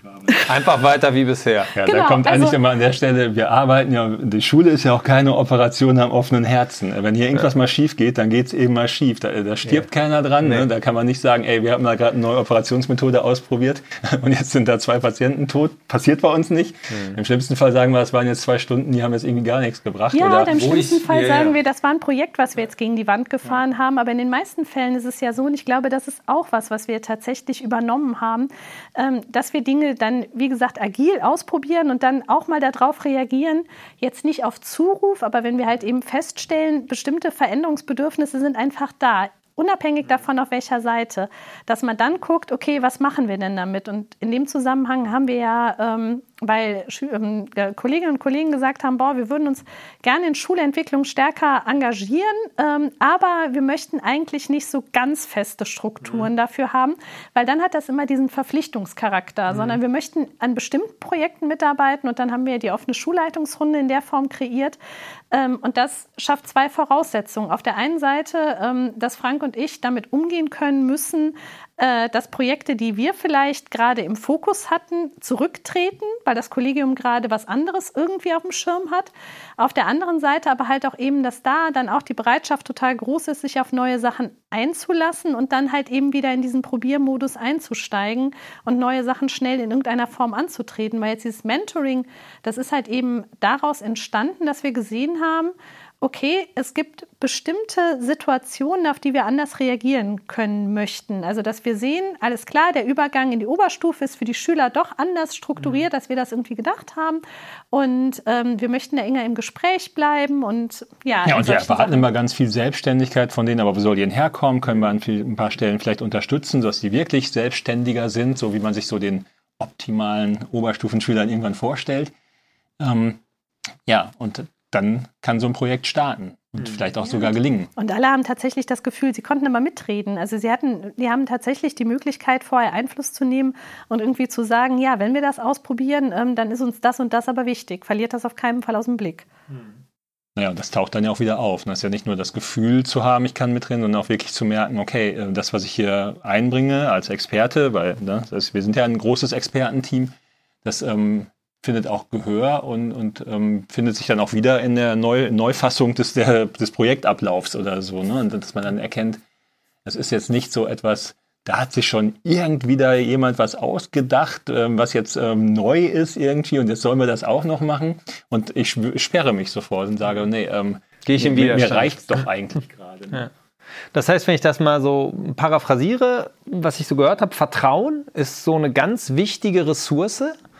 S1: Einfach weiter wie bisher.
S3: Ja,
S2: Genau,
S3: da kommt eigentlich
S2: also-
S3: immer an der Stelle, wir arbeiten ja, die Schule ist ja auch keine Operation am offenen Herzen. Wenn hier irgendwas ja. mal schief geht, dann geht es eben mal schief. Da, da stirbt ja. keiner dran. Nee. Ne? Da kann man nicht sagen, ey, wir haben da gerade eine neue Operationsmethode ausprobiert und jetzt sind da zwei Patienten tot. Passiert bei uns nicht. Mhm. Im schlimmsten Fall sagen wir, es waren jetzt zwei Stunden, die haben jetzt irgendwie gar nichts gebracht.
S2: Ja,
S3: oder
S2: im schlimmsten
S3: ich,
S2: Fall
S3: ja,
S2: sagen
S3: ja.
S2: wir, das war ein Projekt, was wir jetzt gegen die Wand gefahren ja. haben. Aber in den meisten Fällen ist es ja so, und ich glaube, das ist auch was, was wir tatsächlich übernommen haben, ähm, dass wir Dinge dann, wie gesagt, agil ausprobieren und dann auch mal darauf reagieren. Jetzt nicht auf Zuruf, aber wenn wir halt eben feststellen, bestimmte Veränderungsbedürfnisse sind einfach da. Unabhängig davon, auf welcher Seite, dass man dann guckt, okay, was machen wir denn damit? Und in dem Zusammenhang haben wir ja, ähm, weil ähm, Kolleginnen und Kollegen gesagt haben, boah, wir würden uns gerne in Schulentwicklung stärker engagieren, ähm, aber wir möchten eigentlich nicht so ganz feste Strukturen mhm. dafür haben, weil dann hat das immer diesen Verpflichtungscharakter, mhm. sondern wir möchten an bestimmten Projekten mitarbeiten und dann haben wir die offene Schulleitungsrunde in der Form kreiert. Ähm, und das schafft zwei Voraussetzungen. Auf der einen Seite, ähm, dass Frank und ich damit umgehen können müssen, äh, dass Projekte, die wir vielleicht gerade im Fokus hatten, zurücktreten, weil das Kollegium gerade was anderes irgendwie auf dem Schirm hat. Auf der anderen Seite aber halt auch eben, dass da dann auch die Bereitschaft total groß ist, sich auf neue Sachen einzulassen und dann halt eben wieder in diesen Probiermodus einzusteigen und neue Sachen schnell in irgendeiner Form anzutreten. Weil jetzt dieses Mentoring, das ist halt eben daraus entstanden, dass wir gesehen haben, okay, es gibt bestimmte Situationen, auf die wir anders reagieren können möchten. Also, dass wir sehen, alles klar, der Übergang in die Oberstufe ist für die Schüler doch anders strukturiert, als wir das irgendwie gedacht haben. Und ähm, wir möchten da enger im Gespräch bleiben. Und ja,
S3: ja und wir erwarten Sachen. immer ganz viel Selbstständigkeit von denen. Aber wo soll die denn herkommen? Können wir an ein paar Stellen vielleicht unterstützen, sodass die wirklich selbstständiger sind, so wie man sich so den optimalen Oberstufenschülern irgendwann vorstellt. Ähm, ja, und dann kann so ein Projekt starten und mhm. vielleicht auch ja. sogar gelingen.
S2: Und alle haben tatsächlich das Gefühl, sie konnten immer mitreden. Also sie hatten, die haben tatsächlich die Möglichkeit, vorher Einfluss zu nehmen und irgendwie zu sagen, ja, wenn wir das ausprobieren, ähm, dann ist uns das und das aber wichtig. Verliert das auf keinen Fall aus dem Blick.
S3: Mhm. Naja, und das taucht dann ja auch wieder auf. Das ist ja nicht nur das Gefühl zu haben, ich kann mitreden, sondern auch wirklich zu merken, okay, das, was ich hier einbringe als Experte, weil ne, das, wir sind ja ein großes Expertenteam, das ähm, findet auch Gehör und, und ähm, findet sich dann auch wieder in der Neu- Neufassung des, der, des Projektablaufs oder so. Ne? Und dass man dann erkennt, das ist jetzt nicht so etwas, da hat sich schon irgendwie da jemand was ausgedacht, ähm, was jetzt ähm, neu ist irgendwie und jetzt sollen wir das auch noch machen. Und ich sperre mich sofort und sage, nee, ähm,
S1: Gehe ich im
S3: mir,
S1: Widerstand.
S3: mir reicht doch eigentlich gerade. Ne?
S1: Ja. Das heißt, wenn ich das mal so paraphrasiere, was ich so gehört habe, Vertrauen ist so eine ganz wichtige Ressource,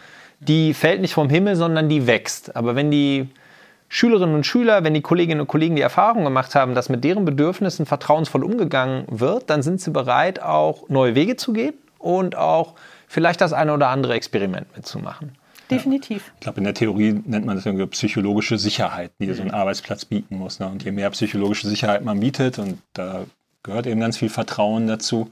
S1: die fällt nicht vom Himmel, sondern die wächst. Aber wenn die Schülerinnen und Schüler, wenn die Kolleginnen und Kollegen die Erfahrung gemacht haben, dass mit deren Bedürfnissen vertrauensvoll umgegangen wird, dann sind sie bereit, auch neue Wege zu gehen und auch vielleicht das eine oder andere Experiment mitzumachen.
S2: Definitiv.
S3: Ja. Ich glaube, in der Theorie nennt man das irgendwie psychologische Sicherheit, die so ein Arbeitsplatz bieten muss. Ne? Und je mehr psychologische Sicherheit man bietet, und da gehört eben ganz viel Vertrauen dazu,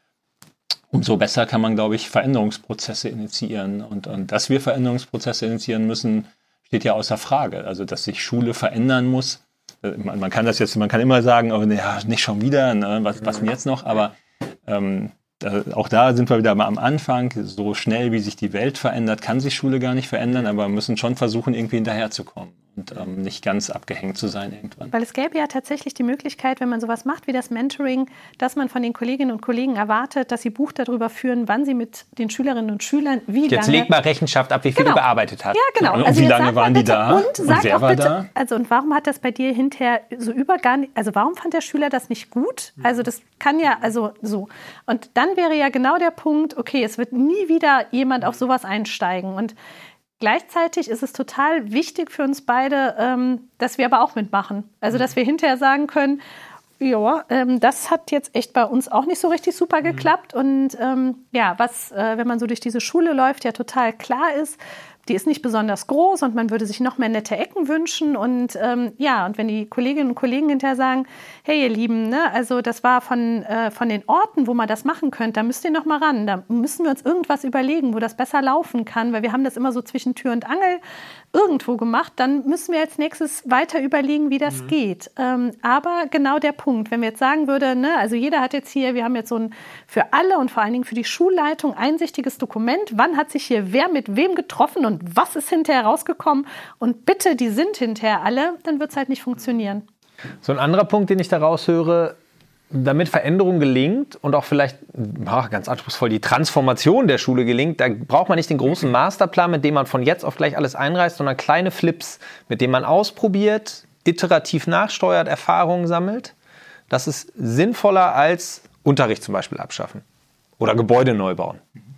S3: umso besser kann man, glaube ich, Veränderungsprozesse initiieren. Und, und dass wir Veränderungsprozesse initiieren müssen, steht ja außer Frage. Also, dass sich Schule verändern muss. Man, man kann das jetzt, man kann immer sagen, oh, ja, nicht schon wieder, ne? was, was denn jetzt noch? Aber ähm, da, auch da sind wir wieder mal am Anfang. So schnell, wie sich die Welt verändert, kann sich Schule gar nicht verändern, aber wir müssen schon versuchen, irgendwie hinterherzukommen und ähm, nicht ganz abgehängt zu sein irgendwann.
S2: Weil es gäbe ja tatsächlich die Möglichkeit, wenn man sowas macht wie das Mentoring, dass man von den Kolleginnen und Kollegen erwartet, dass sie Buch darüber führen, wann sie mit den Schülerinnen und Schülern wie
S1: Jetzt
S2: lange...
S1: leg mal Rechenschaft ab, wie viel
S2: genau.
S1: du gearbeitet hast.
S2: Ja, genau.
S3: Und,
S2: also
S3: und wie lange waren die
S2: bitte,
S3: da?
S2: Und,
S3: und
S2: sag
S3: wer
S2: auch
S3: war
S2: bitte,
S3: da?
S2: Also und warum hat das bei dir hinterher so über nicht... Also warum fand der Schüler das nicht gut? Also das kann ja, also so. Und dann wäre ja genau der Punkt, okay, es wird nie wieder jemand auf sowas einsteigen. Und gleichzeitig ist es total wichtig für uns beide, ähm, dass wir aber auch mitmachen. Also, dass wir hinterher sagen können, ja, ähm, das hat jetzt echt bei uns auch nicht so richtig super geklappt. Und ähm, ja, was, äh, wenn man so durch diese Schule läuft, ja total klar ist, die ist nicht besonders groß und man würde sich noch mehr nette Ecken wünschen. Und ähm, ja, und wenn die Kolleginnen und Kollegen hinterher sagen, hey ihr Lieben, ne, also das war von, äh, von den Orten, wo man das machen könnte, da müsst ihr noch mal ran. Da müssen wir uns irgendwas überlegen, wo das besser laufen kann, weil wir haben das immer so zwischen Tür und Angel. irgendwo gemacht, dann müssen wir als nächstes weiter überlegen, wie das mhm. geht. Ähm, aber genau der Punkt, wenn wir jetzt sagen würden, ne, also jeder hat jetzt hier, wir haben jetzt so ein für alle und vor allen Dingen für die Schulleitung einsichtiges Dokument, wann hat sich hier wer mit wem getroffen und was ist hinterher rausgekommen und bitte, die sind hinterher alle, dann wird es halt nicht funktionieren.
S1: So ein anderer Punkt, den ich da raushöre, damit Veränderung gelingt und auch vielleicht, ach, ganz anspruchsvoll, die Transformation der Schule gelingt, da braucht man nicht den großen Masterplan, mit dem man von jetzt auf gleich alles einreißt, sondern kleine Flips, mit denen man ausprobiert, iterativ nachsteuert, Erfahrungen sammelt. Das ist sinnvoller als Unterricht zum Beispiel abschaffen oder Gebäude neu bauen.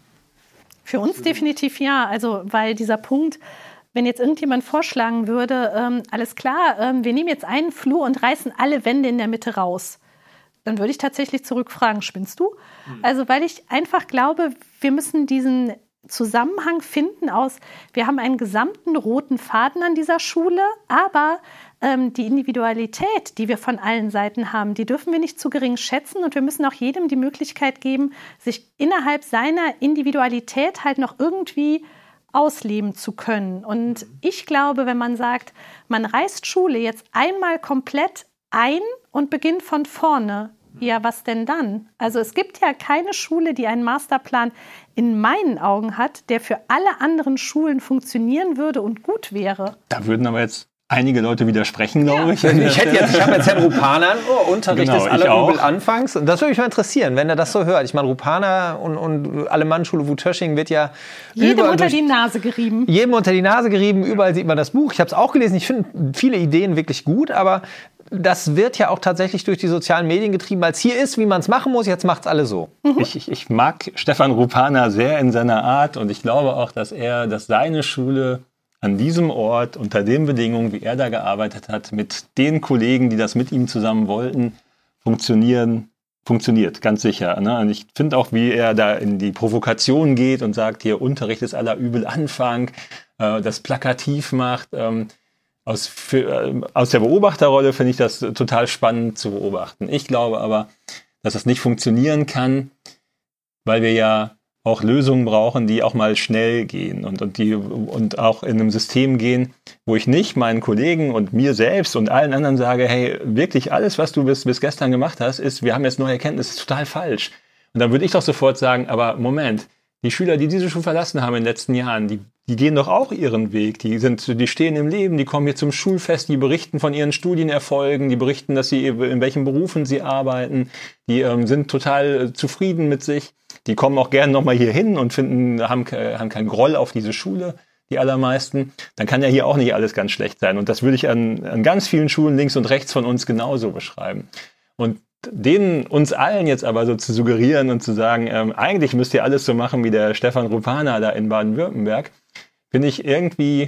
S2: Für uns definitiv ja, also weil dieser Punkt, wenn jetzt irgendjemand vorschlagen würde, ähm, alles klar, ähm, wir nehmen jetzt einen Flur und reißen alle Wände in der Mitte raus, dann würde ich tatsächlich zurückfragen, spinnst du? Mhm. Also weil ich einfach glaube, wir müssen diesen Zusammenhang finden aus, wir haben einen gesamten roten Faden an dieser Schule, aber ähm, die Individualität, die wir von allen Seiten haben, die dürfen wir nicht zu gering schätzen und wir müssen auch jedem die Möglichkeit geben, sich innerhalb seiner Individualität halt noch irgendwie ausleben zu können. Und ich glaube, wenn man sagt, man reißt Schule jetzt einmal komplett ein und beginnt von vorne. Ja, was denn dann? Also es gibt ja keine Schule, die einen Masterplan in meinen Augen hat, der für alle anderen Schulen funktionieren würde und gut wäre.
S3: Da würden aber jetzt einige Leute widersprechen, glaube
S1: ja.
S3: ich.
S1: Ich, hätte jetzt, ich habe jetzt Herrn Rupaner, oh, Unterricht genau, ist aller Übel anfangs. Das würde mich mal interessieren, wenn er das so hört. Ich meine, Rupaner und, und Alemannschule Wutösching wird ja
S2: jedem unter die Nase gerieben.
S1: Jedem unter die Nase gerieben, überall sieht man das Buch. Ich habe es auch gelesen, ich finde viele Ideen wirklich gut, aber das wird ja auch tatsächlich durch die sozialen Medien getrieben, weil es hier ist, wie man es machen muss, jetzt macht es alle so.
S3: Mhm. Ich, ich, ich mag Stefan Rupaner sehr in seiner Art und ich glaube auch, dass er, dass seine Schule an diesem Ort, unter den Bedingungen, wie er da gearbeitet hat, mit den Kollegen, die das mit ihm zusammen wollten, funktionieren, funktioniert, ganz sicher. Ne? Und ich finde auch, wie er da in die Provokation geht und sagt, hier Unterricht ist aller Übel Anfang, äh, das plakativ macht. Ähm, aus, für, äh, aus der Beobachterrolle finde ich das total spannend zu beobachten. Ich glaube aber, dass das nicht funktionieren kann, weil wir ja auch Lösungen brauchen, die auch mal schnell gehen und, und, die, und auch in einem System gehen, wo ich nicht meinen Kollegen und mir selbst und allen anderen sage, hey, wirklich alles, was du bis, bis gestern gemacht hast, ist, wir haben jetzt neue Erkenntnisse, ist total falsch. Und dann würde ich doch sofort sagen, aber Moment, die Schüler, die diese Schule verlassen haben in den letzten Jahren, die, die gehen doch auch ihren Weg, die sind, die stehen im Leben, die kommen hier zum Schulfest, die berichten von ihren Studienerfolgen, die berichten, dass sie, in welchen Berufen sie arbeiten, die ähm, sind total äh, zufrieden mit sich. Die kommen auch gerne nochmal hier hin und finden, haben, haben keinen Groll auf diese Schule, die allermeisten. Dann kann ja hier auch nicht alles ganz schlecht sein. Und das würde ich an, an ganz vielen Schulen links und rechts von uns genauso beschreiben. Und denen uns allen jetzt aber so zu suggerieren und zu sagen, ähm, eigentlich müsst ihr alles so machen wie der Stefan Rupaner da in Baden-Württemberg, finde ich irgendwie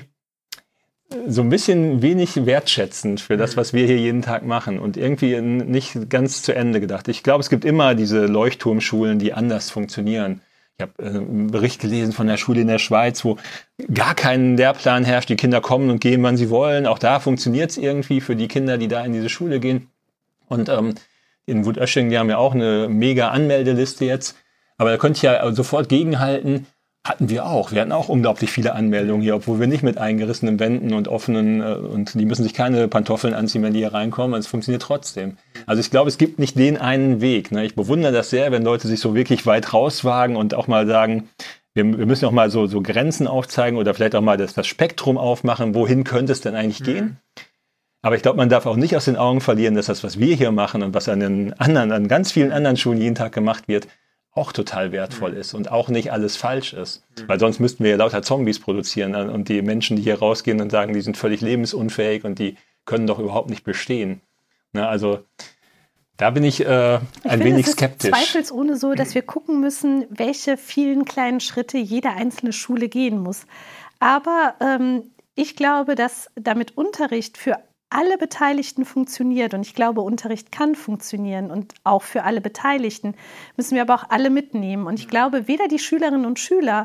S3: so ein bisschen wenig wertschätzend für das, was wir hier jeden Tag machen und irgendwie nicht ganz zu Ende gedacht. Ich glaube, es gibt immer diese Leuchtturmschulen, die anders funktionieren. Ich habe äh, einen Bericht gelesen von der Schule in der Schweiz, wo gar kein Lehrplan herrscht. Die Kinder kommen und gehen, wann sie wollen. Auch da funktioniert es irgendwie für die Kinder, die da in diese Schule gehen. Und ähm, in Wutösching, die haben ja auch eine mega Anmeldeliste jetzt. Aber da könnte ich ja sofort gegenhalten. Hatten wir auch. Wir hatten auch unglaublich viele Anmeldungen hier, obwohl wir nicht mit eingerissenen Wänden und offenen, äh, und die müssen sich keine Pantoffeln anziehen, wenn die hier reinkommen. Es funktioniert trotzdem. Also ich glaube, es gibt nicht den einen Weg. Ne? Ich bewundere das sehr, wenn Leute sich so wirklich weit rauswagen und auch mal sagen, wir, wir müssen auch mal so, so Grenzen aufzeigen oder vielleicht auch mal das, das Spektrum aufmachen. Wohin könnte es denn eigentlich mhm. gehen? Aber ich glaube, man darf auch nicht aus den Augen verlieren, dass das, was wir hier machen und was an den anderen, an ganz vielen anderen Schulen jeden Tag gemacht wird, auch total wertvoll ist und auch nicht alles falsch ist. Mhm. Weil sonst müssten wir ja lauter Zombies produzieren und die Menschen, die hier rausgehen und sagen, die sind völlig lebensunfähig und die können doch überhaupt nicht bestehen. Ne, also da bin ich äh, ein
S2: ich finde,
S3: wenig
S2: es ist
S3: skeptisch.
S2: Zweifelsohne so, dass wir gucken müssen, welche vielen kleinen Schritte jede einzelne Schule gehen muss. Aber ähm, ich glaube, dass damit Unterricht für alle Beteiligten funktioniert und ich glaube, Unterricht kann funktionieren und auch für alle Beteiligten müssen wir aber auch alle mitnehmen und ich glaube, weder die Schülerinnen und Schüler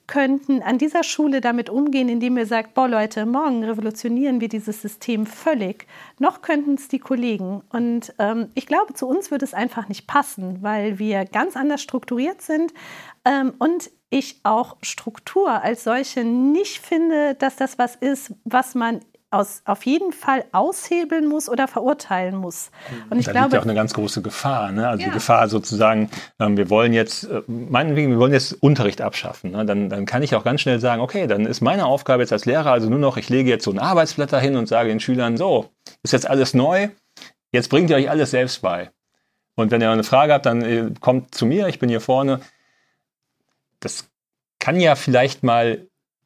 S2: könnten an dieser Schule damit umgehen, indem wir sagen, boah Leute, morgen revolutionieren wir dieses System völlig. Noch könnten es die Kollegen. Und ähm, ich glaube, zu uns würde es einfach nicht passen, weil wir ganz anders strukturiert sind. Ähm, und ich auch Struktur als solche nicht finde, dass das was ist, was man Aus, auf jeden Fall aushebeln muss oder verurteilen muss.
S3: Und ich da glaube, liegt ja auch eine ganz große Gefahr. Ne? Also ja. die Gefahr sozusagen, ähm, wir wollen jetzt, äh, meinetwegen, wir wollen jetzt Unterricht abschaffen. Ne? Dann, dann kann ich auch ganz schnell sagen, okay, dann ist meine Aufgabe jetzt als Lehrer also nur noch, ich lege jetzt so ein Arbeitsblatt dahin und sage den Schülern, so, ist jetzt alles neu, jetzt bringt ihr euch alles selbst bei. Und wenn ihr eine Frage habt, dann äh, kommt zu mir, ich bin hier vorne. Das kann ja vielleicht mal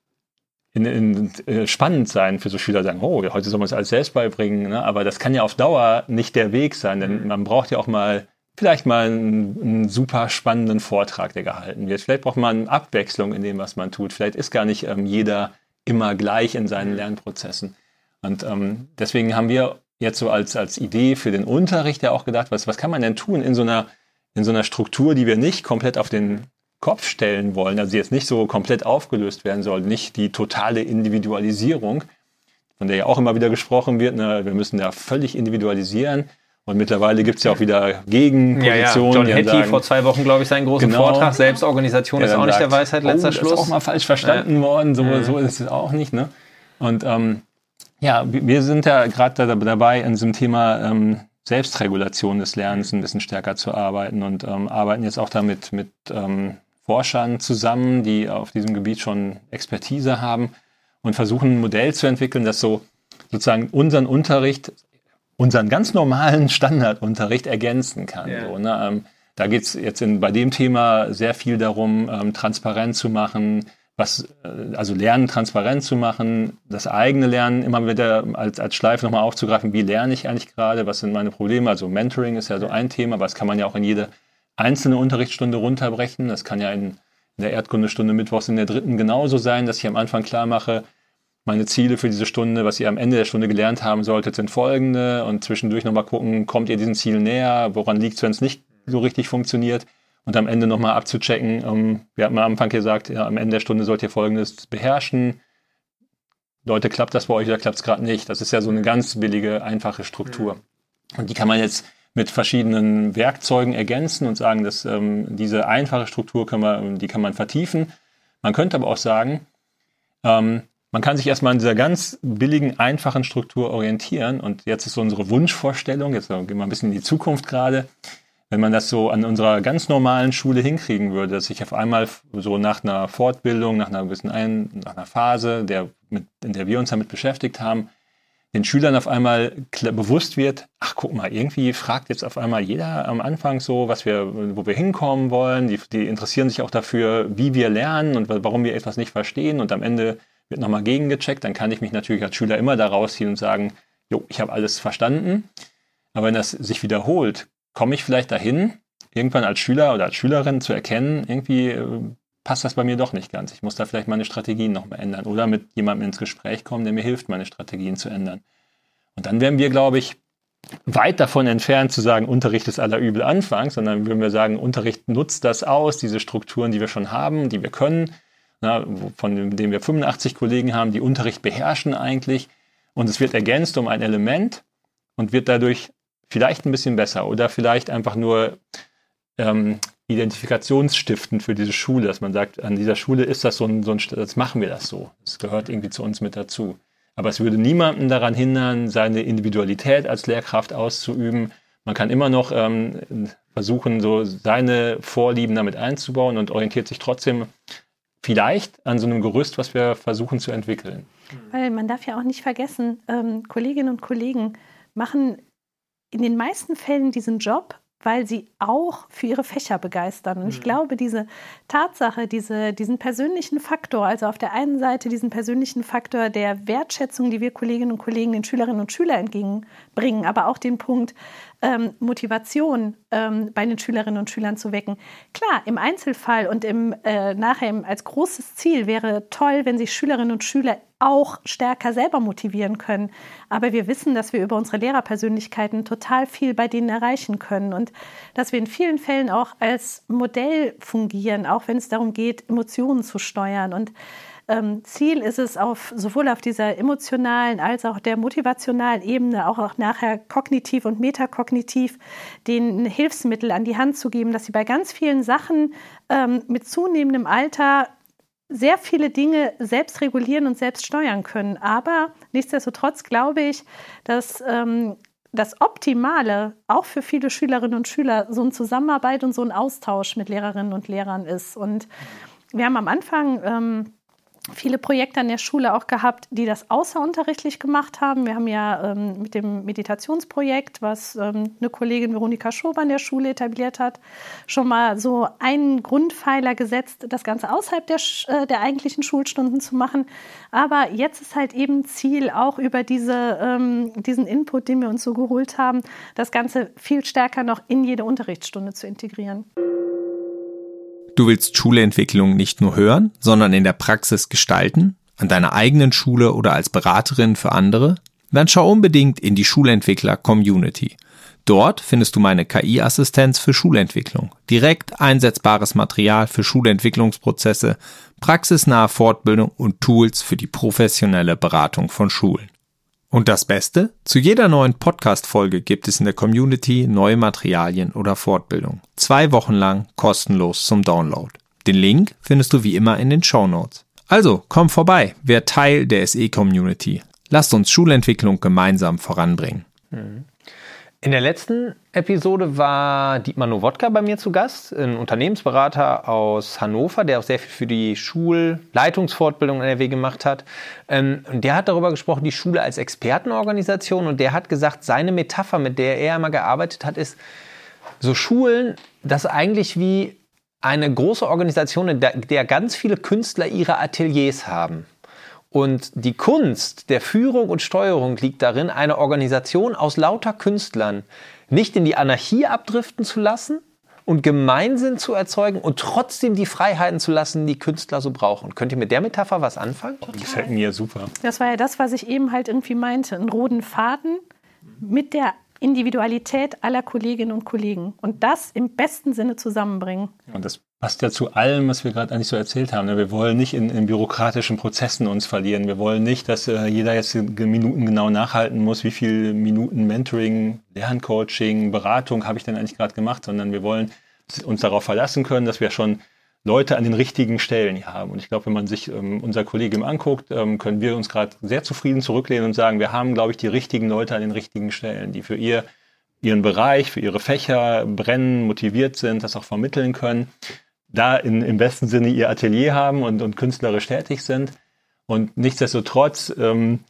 S3: In, in, in, spannend sein für so Schüler, sagen, oh, heute soll man es alles selbst beibringen, ne? Aber das kann ja auf Dauer nicht der Weg sein, denn man braucht ja auch mal, vielleicht mal einen, einen super spannenden Vortrag, der gehalten wird. Vielleicht braucht man eine Abwechslung in dem, was man tut. Vielleicht ist gar nicht ähm, jeder immer gleich in seinen Lernprozessen. Und ähm, deswegen haben wir jetzt so als, als Idee für den Unterricht ja auch gedacht, was, was kann man denn tun in so einer, in so einer Struktur, die wir nicht komplett auf den Kopf stellen wollen, also die jetzt nicht so komplett aufgelöst werden soll, nicht die totale Individualisierung, von der ja auch immer wieder gesprochen wird, ne, wir müssen ja völlig individualisieren und mittlerweile gibt es ja auch wieder Gegenpositionen.
S1: Ja, ja. John Hattie sagen, vor zwei Wochen, glaube ich, seinen großen genau, Vortrag, Selbstorganisation ist auch nicht sagt, der Weisheit, letzter
S3: oh,
S1: Schluss.
S3: Das ist auch mal falsch verstanden ja. worden, so, ja. so ist es auch nicht. Ne? Und ähm, ja, wir sind ja gerade dabei, in diesem Thema ähm, Selbstregulation des Lernens ein bisschen stärker zu arbeiten und ähm, arbeiten jetzt auch damit mit ähm, Forschern zusammen, die auf diesem Gebiet schon Expertise haben und versuchen ein Modell zu entwickeln, das so sozusagen unseren Unterricht, unseren ganz normalen Standardunterricht ergänzen kann. Yeah. So, ne? ähm, da geht es jetzt in, bei dem Thema sehr viel darum, ähm, transparent zu machen, was, äh, also Lernen transparent zu machen, das eigene Lernen immer wieder als, als Schleife nochmal aufzugreifen, wie lerne ich eigentlich gerade, was sind meine Probleme, also Mentoring ist ja so ein Thema, aber das kann man ja auch in jede einzelne Unterrichtsstunde runterbrechen. Das kann ja in, in der Erdkundestunde mittwochs in der dritten genauso sein, dass ich am Anfang klar mache, meine Ziele für diese Stunde, was ihr am Ende der Stunde gelernt haben solltet, sind folgende und zwischendurch nochmal gucken, kommt ihr diesen Ziel näher, woran liegt es, wenn es nicht so richtig funktioniert und am Ende nochmal abzuchecken. Um, wir hatten am Anfang gesagt, ja, am Ende der Stunde sollt ihr Folgendes beherrschen. Leute, klappt das bei euch oder klappt es gerade nicht? Das ist ja so eine ganz billige, einfache Struktur. Und die kann man jetzt mit verschiedenen Werkzeugen ergänzen und sagen, dass ähm, diese einfache Struktur können wir, die kann man vertiefen. Man könnte aber auch sagen, ähm, man kann sich erstmal an dieser ganz billigen, einfachen Struktur orientieren und jetzt ist so unsere Wunschvorstellung, jetzt gehen wir ein bisschen in die Zukunft gerade, wenn man das so an unserer ganz normalen Schule hinkriegen würde, dass ich auf einmal so nach einer Fortbildung, nach einer gewissen ein, nach einer Phase, der, mit, in der wir uns damit beschäftigt haben, den Schülern auf einmal bewusst wird, ach guck mal, irgendwie fragt jetzt auf einmal jeder am Anfang so, was wir, wo wir hinkommen wollen. Die, die interessieren sich auch dafür, wie wir lernen und warum wir etwas nicht verstehen. Und am Ende wird nochmal gegengecheckt. Dann kann ich mich natürlich als Schüler immer da rausziehen und sagen, jo, ich habe alles verstanden. Aber wenn das sich wiederholt, komme ich vielleicht dahin, irgendwann als Schüler oder als Schülerin zu erkennen, irgendwie passt das bei mir doch nicht ganz. Ich muss da vielleicht meine Strategien nochmal ändern oder mit jemandem ins Gespräch kommen, der mir hilft, meine Strategien zu ändern. Und dann wären wir, glaube ich, weit davon entfernt zu sagen, Unterricht ist aller Übel Anfang, sondern würden wir sagen, Unterricht nutzt das aus, diese Strukturen, die wir schon haben, die wir können, na, von denen wir fünfundachtzig Kollegen haben, die Unterricht beherrschen eigentlich. Und es wird ergänzt um ein Element und wird dadurch vielleicht ein bisschen besser oder vielleicht einfach nur ähm, identifikationsstiftend für diese Schule, dass man sagt, an dieser Schule ist das so ein, so ein, das machen wir das so. Das gehört irgendwie zu uns mit dazu. Aber es würde niemanden daran hindern, seine Individualität als Lehrkraft auszuüben. Man kann immer noch ähm, versuchen, so seine Vorlieben damit einzubauen und orientiert sich trotzdem vielleicht an so einem Gerüst, was wir versuchen zu entwickeln.
S2: Weil man darf ja auch nicht vergessen, ähm, Kolleginnen und Kollegen machen in den meisten Fällen diesen Job, weil sie auch für ihre Fächer begeistern. Und ich glaube, diese Tatsache, diese, diesen persönlichen Faktor, also auf der einen Seite diesen persönlichen Faktor der Wertschätzung, die wir Kolleginnen und Kollegen den Schülerinnen und Schülern entgegenbringen, aber auch den Punkt ähm, Motivation ähm, bei den Schülerinnen und Schülern zu wecken. Klar, im Einzelfall und im, äh, nachher im, als großes Ziel wäre toll, wenn sich Schülerinnen und Schüler auch stärker selber motivieren können. Aber wir wissen, dass wir über unsere Lehrerpersönlichkeiten total viel bei denen erreichen können und dass wir in vielen Fällen auch als Modell fungieren, auch wenn es darum geht, Emotionen zu steuern. Und ähm, Ziel ist es, auf, sowohl auf dieser emotionalen als auch der motivationalen Ebene, auch, auch nachher kognitiv und metakognitiv, denen Hilfsmittel an die Hand zu geben, dass sie bei ganz vielen Sachen ähm, mit zunehmendem Alter sehr viele Dinge selbst regulieren und selbst steuern können. Aber nichtsdestotrotz glaube ich, dass ähm, das Optimale auch für viele Schülerinnen und Schüler so eine Zusammenarbeit und so ein Austausch mit Lehrerinnen und Lehrern ist. Und wir haben am Anfang ähm, viele Projekte an der Schule auch gehabt, die das außerunterrichtlich gemacht haben. Wir haben ja ähm, mit dem Meditationsprojekt, was ähm, eine Kollegin Veronika Schober an der Schule etabliert hat, schon mal so einen Grundpfeiler gesetzt, das Ganze außerhalb der, äh, der eigentlichen Schulstunden zu machen. Aber jetzt ist halt eben Ziel, auch über diese, ähm, diesen Input, den wir uns so geholt haben, das Ganze viel stärker noch in jede Unterrichtsstunde zu integrieren.
S1: Du willst Schulentwicklung nicht nur hören, sondern in der Praxis gestalten, an deiner eigenen Schule oder als Beraterin für andere? Dann schau unbedingt in die Schulentwickler-Community. Dort findest du meine K I-Assistenz für Schulentwicklung, direkt einsetzbares Material für Schulentwicklungsprozesse, praxisnahe Fortbildung und Tools für die professionelle Beratung von Schulen. Und das Beste? Zu jeder neuen Podcast-Folge gibt es in der Community neue Materialien oder Fortbildung. Zwei Wochen lang kostenlos zum Download. Den Link findest du wie immer in den Shownotes. Also, komm vorbei, wer Teil der S E-Community. Lasst uns Schulentwicklung gemeinsam voranbringen.
S4: In der letzten Episode war Dietmar Nowodka bei mir zu Gast, ein Unternehmensberater aus Hannover, der auch sehr viel für die Schulleitungsfortbildung in N R W gemacht hat. Und der hat darüber gesprochen, die Schule als Expertenorganisation, und der hat gesagt, seine Metapher, mit der er immer gearbeitet hat, ist, so Schulen, das eigentlich wie eine große Organisation, in der, der ganz viele Künstler ihre Ateliers haben. Und die Kunst der Führung und Steuerung liegt darin, eine Organisation aus lauter Künstlern nicht in die Anarchie abdriften zu lassen und Gemeinsinn zu erzeugen und trotzdem die Freiheiten zu lassen, die Künstler so brauchen. Könnt ihr mit der Metapher was anfangen?
S2: Total.
S3: Gefällt mir super.
S2: Das war ja das, was ich eben halt irgendwie meinte. Einen roten Faden mit der Individualität aller Kolleginnen und Kollegen. Und das im besten Sinne zusammenbringen.
S3: Und das passt ja zu allem, was wir gerade eigentlich so erzählt haben. Wir wollen nicht in, in bürokratischen Prozessen uns verlieren. Wir wollen nicht, dass äh, jeder jetzt Minuten genau nachhalten muss, wie viele Minuten Mentoring, Lerncoaching, Beratung habe ich denn eigentlich gerade gemacht, sondern wir wollen uns darauf verlassen können, dass wir schon Leute an den richtigen Stellen hier haben. Und ich glaube, wenn man sich ähm, unser Kollegium anguckt, ähm, können wir uns gerade sehr zufrieden zurücklehnen und sagen, wir haben, glaube ich, die richtigen Leute an den richtigen Stellen, die für ihr, ihren Bereich, für ihre Fächer brennen, motiviert sind, das auch vermitteln können, da in, im besten Sinne ihr Atelier haben und, und künstlerisch tätig sind. Und nichtsdestotrotz ähm,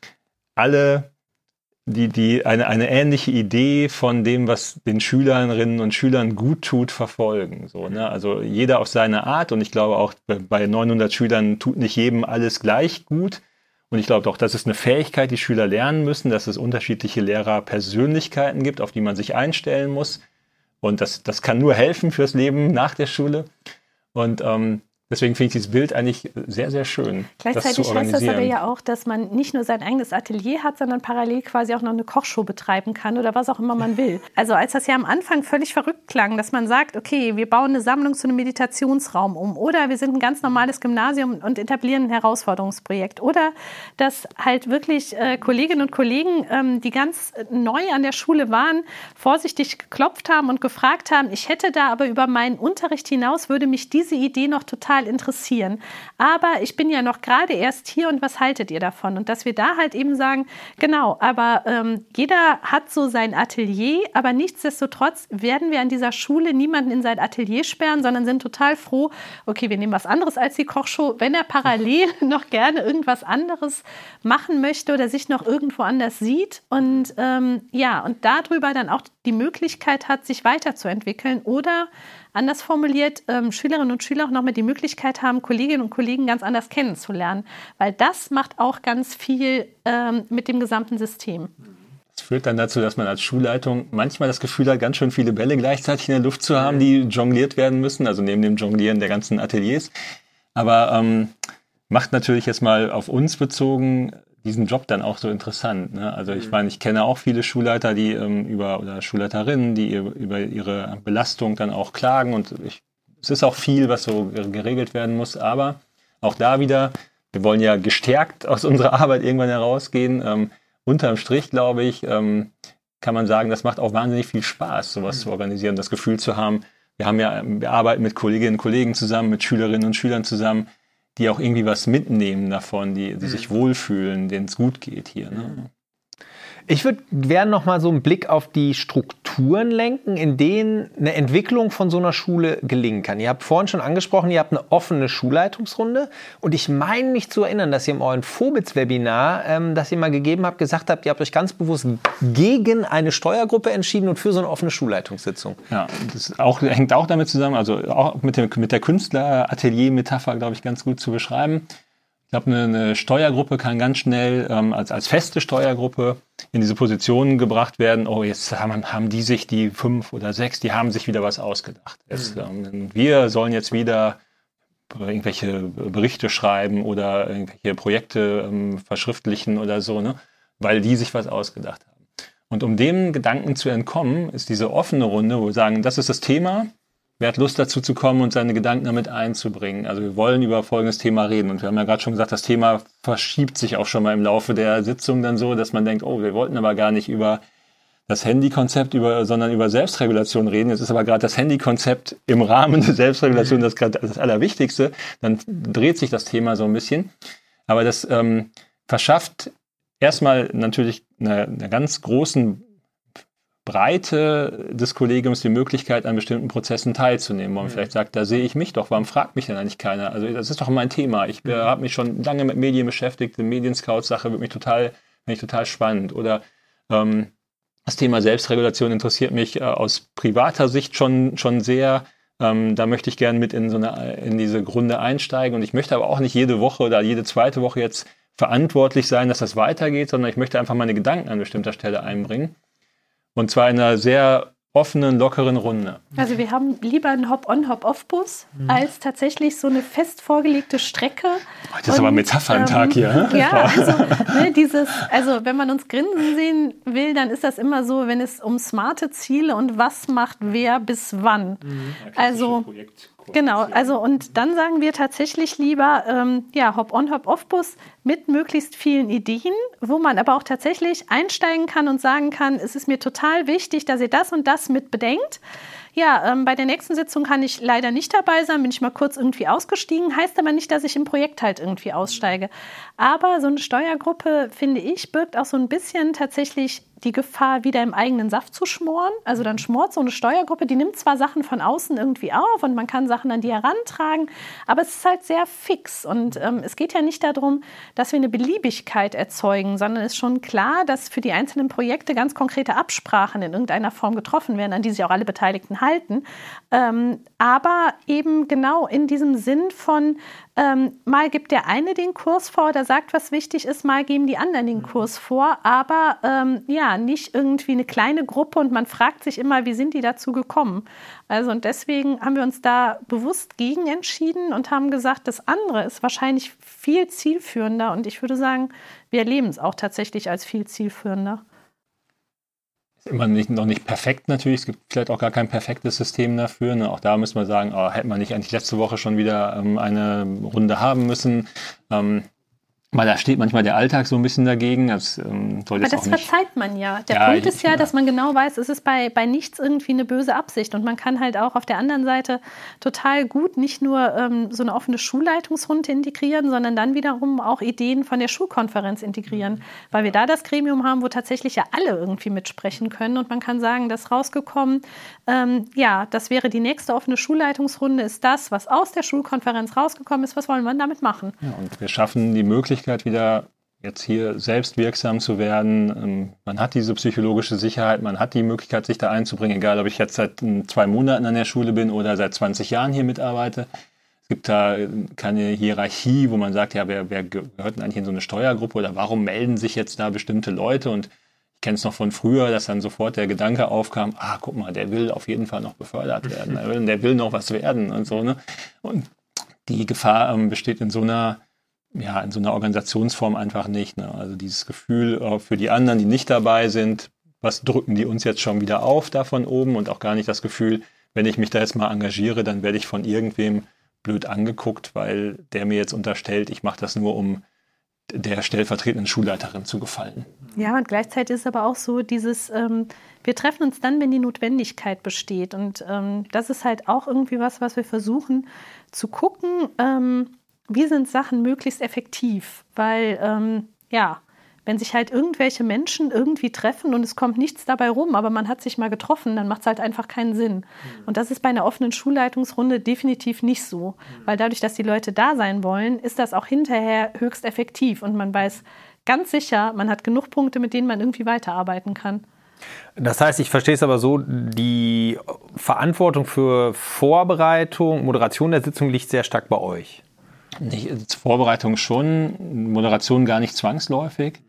S3: alle die, die eine, eine ähnliche Idee von dem, was den Schülerinnen und Schülern gut tut, verfolgen. So, ne? Also jeder auf seine Art, und ich glaube auch bei neunhundert Schülern tut nicht jedem alles gleich gut. Und ich glaube auch, das ist eine Fähigkeit, die Schüler lernen müssen, dass es unterschiedliche Lehrerpersönlichkeiten gibt, auf die man sich einstellen muss. Und das, das kann nur helfen fürs Leben nach der Schule. Und ähm, deswegen finde ich dieses Bild eigentlich sehr, sehr schön.
S2: Gleichzeitig
S3: das
S2: heißt das aber ja auch, dass man nicht nur sein eigenes Atelier hat, sondern parallel quasi auch noch eine Kochshow betreiben kann oder was auch immer man will. Also als das ja am Anfang völlig verrückt klang, dass man sagt, okay, wir bauen eine Sammlung zu einem Meditationsraum um oder wir sind ein ganz normales Gymnasium und etablieren ein Herausforderungsprojekt oder dass halt wirklich äh, Kolleginnen und Kollegen, ähm, die ganz neu an der Schule waren, vorsichtig geklopft haben und gefragt haben, ich hätte da aber über meinen Unterricht hinaus, würde mich diese Idee noch total interessieren. Aber ich bin ja noch gerade erst hier und was haltet ihr davon? Und dass wir da halt eben sagen, genau, aber ähm, jeder hat so sein Atelier, aber nichtsdestotrotz werden wir an dieser Schule niemanden in sein Atelier sperren, sondern sind total froh, okay, wir nehmen was anderes als die Kochshow, wenn er parallel noch gerne irgendwas anderes machen möchte oder sich noch irgendwo anders sieht und ähm, ja, und darüber dann auch die Möglichkeit hat, sich weiterzuentwickeln oder anders formuliert, ähm, Schülerinnen und Schüler auch nochmal die Möglichkeit haben, Kolleginnen und Kollegen ganz anders kennenzulernen. Weil das macht auch ganz viel ähm, mit dem gesamten System.
S3: Das führt dann dazu, dass man als Schulleitung manchmal das Gefühl hat, ganz schön viele Bälle gleichzeitig in der Luft zu haben, die jongliert werden müssen, also neben dem Jonglieren der ganzen Ateliers. Aber ähm, macht natürlich jetzt mal auf uns bezogen diesen Job dann auch so interessant. Ne? Also ich meine, ich kenne auch viele Schulleiter, die ähm, über oder Schulleiterinnen, die ihr, über ihre Belastung dann auch klagen und ich, es ist auch viel, was so geregelt werden muss, aber auch da wieder, wir wollen ja gestärkt aus unserer Arbeit irgendwann herausgehen. Ähm, unterm Strich, glaube ich, ähm, kann man sagen, das macht auch wahnsinnig viel Spaß, sowas mhm. zu organisieren, das Gefühl zu haben, wir haben ja, wir arbeiten mit Kolleginnen und Kollegen zusammen, mit Schülerinnen und Schülern zusammen, die auch irgendwie was mitnehmen davon, die, die mhm. sich wohlfühlen, denen es gut geht hier. Ne?
S4: Ich würde gerne noch mal so einen Blick auf die Strukturen lenken, in denen eine Entwicklung von so einer Schule gelingen kann. Ihr habt vorhin schon angesprochen, ihr habt eine offene Schulleitungsrunde und ich meine mich zu erinnern, dass ihr in eurem Vobitz-Webinar, ähm, das ihr mal gegeben habt, gesagt habt, ihr habt euch ganz bewusst gegen eine Steuergruppe entschieden und für so eine offene Schulleitungssitzung.
S3: Ja, das auch, hängt auch damit zusammen, also auch mit, dem, mit der Künstler-Atelier-Metapher, glaube ich, ganz gut zu beschreiben. Ich glaube, eine, eine Steuergruppe kann ganz schnell ähm, als, als feste Steuergruppe in diese Positionen gebracht werden. Oh, jetzt haben, haben die sich, die fünf oder sechs, die haben sich wieder was ausgedacht. Jetzt, mhm. ähm, wir sollen jetzt wieder irgendwelche Berichte schreiben oder irgendwelche Projekte ähm, verschriftlichen oder so, ne? Weil die sich was ausgedacht haben. Und um dem Gedanken zu entkommen, ist diese offene Runde, wo wir sagen, das ist das Thema. Wer hat Lust dazu zu kommen und seine Gedanken damit einzubringen? Also wir wollen über folgendes Thema reden. Und wir haben ja gerade schon gesagt, das Thema verschiebt sich auch schon mal im Laufe der Sitzung dann so, dass man denkt, oh, wir wollten aber gar nicht über das Handykonzept, über, sondern über Selbstregulation reden. Jetzt ist aber gerade das Handykonzept im Rahmen der Selbstregulation das gerade das Allerwichtigste. Dann dreht sich das Thema so ein bisschen. Aber das ähm, verschafft erstmal natürlich eine, eine ganz großen Breite des Kollegiums die Möglichkeit, an bestimmten Prozessen teilzunehmen. Wo man mhm. vielleicht sagt, da sehe ich mich doch, warum fragt mich denn eigentlich keiner? Also das ist doch mein Thema. Ich mhm. habe mich schon lange mit Medien beschäftigt, die Medienscout-Sache wird mich total, finde ich total spannend. Oder ähm, das Thema Selbstregulation interessiert mich äh, aus privater Sicht schon, schon sehr. Ähm, da möchte ich gerne mit in so eine, in diese Runde einsteigen. Und ich möchte aber auch nicht jede Woche oder jede zweite Woche jetzt verantwortlich sein, dass das weitergeht, sondern ich möchte einfach meine Gedanken an bestimmter Stelle einbringen. Und zwar in einer sehr offenen, lockeren Runde.
S2: Also wir haben lieber einen Hop-on, Hop-off-Bus mhm. als tatsächlich so eine fest vorgelegte Strecke.
S3: Das ist und, aber Metaphern-Tag ähm, hier.
S2: Ja, also, ne, dieses, also wenn man uns grinsen sehen will, dann ist das immer so, wenn es um smarte Ziele und was macht wer bis wann. Mhm. Also genau, also und dann sagen wir tatsächlich lieber ähm, ja, Hop-on, Hop-off-Bus mit möglichst vielen Ideen, wo man aber auch tatsächlich einsteigen kann und sagen kann, es ist mir total wichtig, dass ihr das und das mit bedenkt. Ja, ähm, bei der nächsten Sitzung kann ich leider nicht dabei sein, bin ich mal kurz irgendwie ausgestiegen, heißt aber nicht, dass ich im Projekt halt irgendwie aussteige. Aber so eine Steuergruppe, finde ich, birgt auch so ein bisschen tatsächlich die Gefahr, wieder im eigenen Saft zu schmoren. Also dann schmort so eine Steuergruppe, die nimmt zwar Sachen von außen irgendwie auf und man kann Sachen an die herantragen, aber es ist halt sehr fix. Und ähm, es geht ja nicht darum, dass wir eine Beliebigkeit erzeugen, sondern es ist schon klar, dass für die einzelnen Projekte ganz konkrete Absprachen in irgendeiner Form getroffen werden, an die sich auch alle Beteiligten halten. Ähm, aber eben genau in diesem Sinn von, ähm, mal gibt der eine den Kurs vor oder sagt, was wichtig ist, mal geben die anderen den Kurs vor, aber ähm, ja, nicht irgendwie eine kleine Gruppe und man fragt sich immer, wie sind die dazu gekommen? Also und deswegen haben wir uns da bewusst gegen entschieden und haben gesagt, das andere ist wahrscheinlich viel zielführender und ich würde sagen, wir erleben es auch tatsächlich als viel zielführender.
S3: Ist immer nicht, noch nicht perfekt natürlich, es gibt vielleicht auch gar kein perfektes System dafür. Ne? Auch da müssen wir sagen, oh, hätte man nicht eigentlich letzte Woche schon wieder ähm, eine Runde haben müssen. Ähm, Weil da steht manchmal der Alltag so ein bisschen dagegen. Das, ähm, soll
S2: Aber das
S3: auch nicht
S2: verzeiht man ja. Der
S3: ja,
S2: Punkt ist ja,
S3: ja,
S2: dass man genau weiß, es ist bei, bei nichts irgendwie eine böse Absicht. Und man kann halt auch auf der anderen Seite total gut nicht nur ähm, so eine offene Schulleitungsrunde integrieren, sondern dann wiederum auch Ideen von der Schulkonferenz integrieren. Weil wir da das Gremium haben, wo tatsächlich ja alle irgendwie mitsprechen können. Und man kann sagen, das ist rausgekommen, ähm, ja, das wäre die nächste offene Schulleitungsrunde, ist das, was aus der Schulkonferenz rausgekommen ist. Was wollen wir damit machen?
S3: Ja, und wir schaffen die Möglichkeit, wieder jetzt hier selbst wirksam zu werden. Man hat diese psychologische Sicherheit, man hat die Möglichkeit, sich da einzubringen, egal ob ich jetzt seit zwei Monaten an der Schule bin oder seit zwanzig Jahren hier mitarbeite. Es gibt da keine Hierarchie, wo man sagt, ja, wer, wer gehört denn eigentlich in so eine Steuergruppe oder warum melden sich jetzt da bestimmte Leute? Und ich kenne es noch von früher, dass dann sofort der Gedanke aufkam, ah, guck mal, der will auf jeden Fall noch befördert werden, der will noch was werden und so. Ne? Und die Gefahr ähm, besteht in so einer ja, in so einer Organisationsform einfach nicht. Ne? Also dieses Gefühl äh, für die anderen, die nicht dabei sind, was drücken die uns jetzt schon wieder auf da von oben, und auch gar nicht das Gefühl, wenn ich mich da jetzt mal engagiere, dann werde ich von irgendwem blöd angeguckt, weil der mir jetzt unterstellt, ich mache das nur, um der stellvertretenden Schulleiterin zu gefallen.
S2: Ja, und gleichzeitig ist aber auch so dieses, ähm, wir treffen uns dann, wenn die Notwendigkeit besteht. Und ähm, das ist halt auch irgendwie was, was wir versuchen zu gucken, ähm, wie sind Sachen möglichst effektiv. Weil, ähm, ja, wenn sich halt irgendwelche Menschen irgendwie treffen und es kommt nichts dabei rum, aber man hat sich mal getroffen, dann macht es halt einfach keinen Sinn. Mhm. Und das ist bei einer offenen Schulleitungsrunde definitiv nicht so. Mhm. Weil dadurch, dass die Leute da sein wollen, ist das auch hinterher höchst effektiv. Und man weiß ganz sicher, man hat genug Punkte, mit denen man irgendwie weiterarbeiten kann.
S4: Das heißt, ich verstehe es aber so, die Verantwortung für Vorbereitung, Moderation der Sitzung liegt sehr stark bei euch.
S3: Nicht, Vorbereitung schon, Moderation gar nicht zwangsläufig.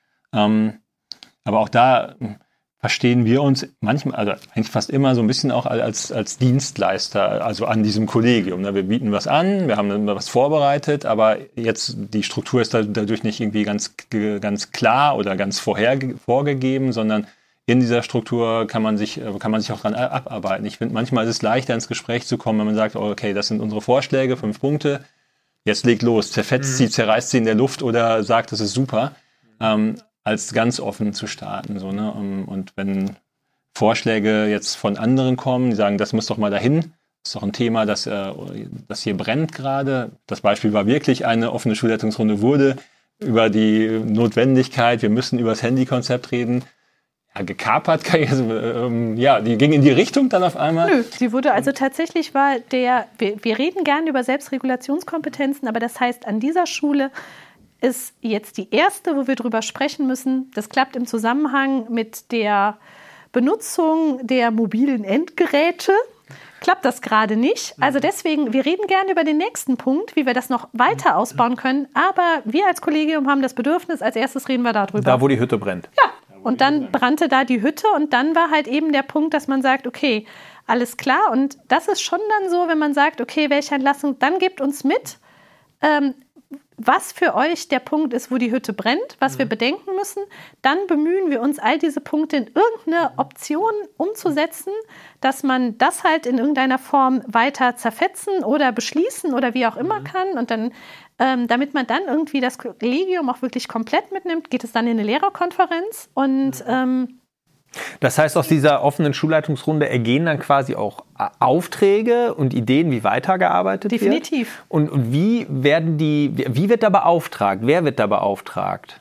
S3: Ähm, aber auch da verstehen wir uns manchmal, also eigentlich fast immer so ein bisschen auch als, als Dienstleister, also an diesem Kollegium. Wir bieten was an, wir haben was vorbereitet, aber jetzt die Struktur ist dadurch nicht irgendwie ganz, ganz klar oder ganz vorher, vorgegeben, sondern in dieser Struktur kann man sich, kann man sich auch dran abarbeiten. Ich finde, manchmal ist es leichter, ins Gespräch zu kommen, wenn man sagt, okay, das sind unsere Vorschläge, fünf Punkte, jetzt legt los, zerfetzt mhm. sie, zerreißt sie in der Luft oder sagt, das ist super, ähm, als ganz offen zu starten. So, ne? Und wenn Vorschläge jetzt von anderen kommen, die sagen, das muss doch mal dahin, das ist doch ein Thema, das, äh, das hier brennt gerade. Das Beispiel war wirklich, eine offene Schulleitungsrunde wurde über die Notwendigkeit, wir müssen über das Handykonzept reden, ja, gekapert, kann ich, also, ähm, ja, die ging in die Richtung dann auf einmal.
S2: Nö, sie wurde also tatsächlich war der, wir, wir reden gerne über Selbstregulationskompetenzen, aber das heißt, an dieser Schule ist jetzt die erste, wo wir drüber sprechen müssen. Das klappt im Zusammenhang mit der Benutzung der mobilen Endgeräte. Klappt das gerade nicht. Also deswegen, wir reden gerne über den nächsten Punkt, wie wir das noch weiter ausbauen können. Aber wir als Kollegium haben das Bedürfnis, als erstes reden wir darüber.
S4: Da, wo die Hütte brennt.
S2: Ja. Und dann brannte da die Hütte und dann war halt eben der Punkt, dass man sagt, okay, alles klar. Und das ist schon dann so, wenn man sagt, okay, welche Entlassung, dann gebt uns mit, ähm, was für euch der Punkt ist, wo die Hütte brennt, was mhm. wir bedenken müssen. Dann bemühen wir uns, all diese Punkte in irgendeine Option umzusetzen, dass man das halt in irgendeiner Form weiter zerfetzen oder beschließen oder wie auch immer mhm. kann. Und dann Ähm, damit man dann irgendwie das Kollegium auch wirklich komplett mitnimmt, geht es dann in eine Lehrerkonferenz. Und ähm,
S4: das heißt, aus dieser offenen Schulleitungsrunde ergehen dann quasi auch Aufträge und Ideen, wie weitergearbeitet
S2: definitiv.
S4: wird? Definitiv. Und, und wie werden die, wie wird da beauftragt? Wer wird da beauftragt?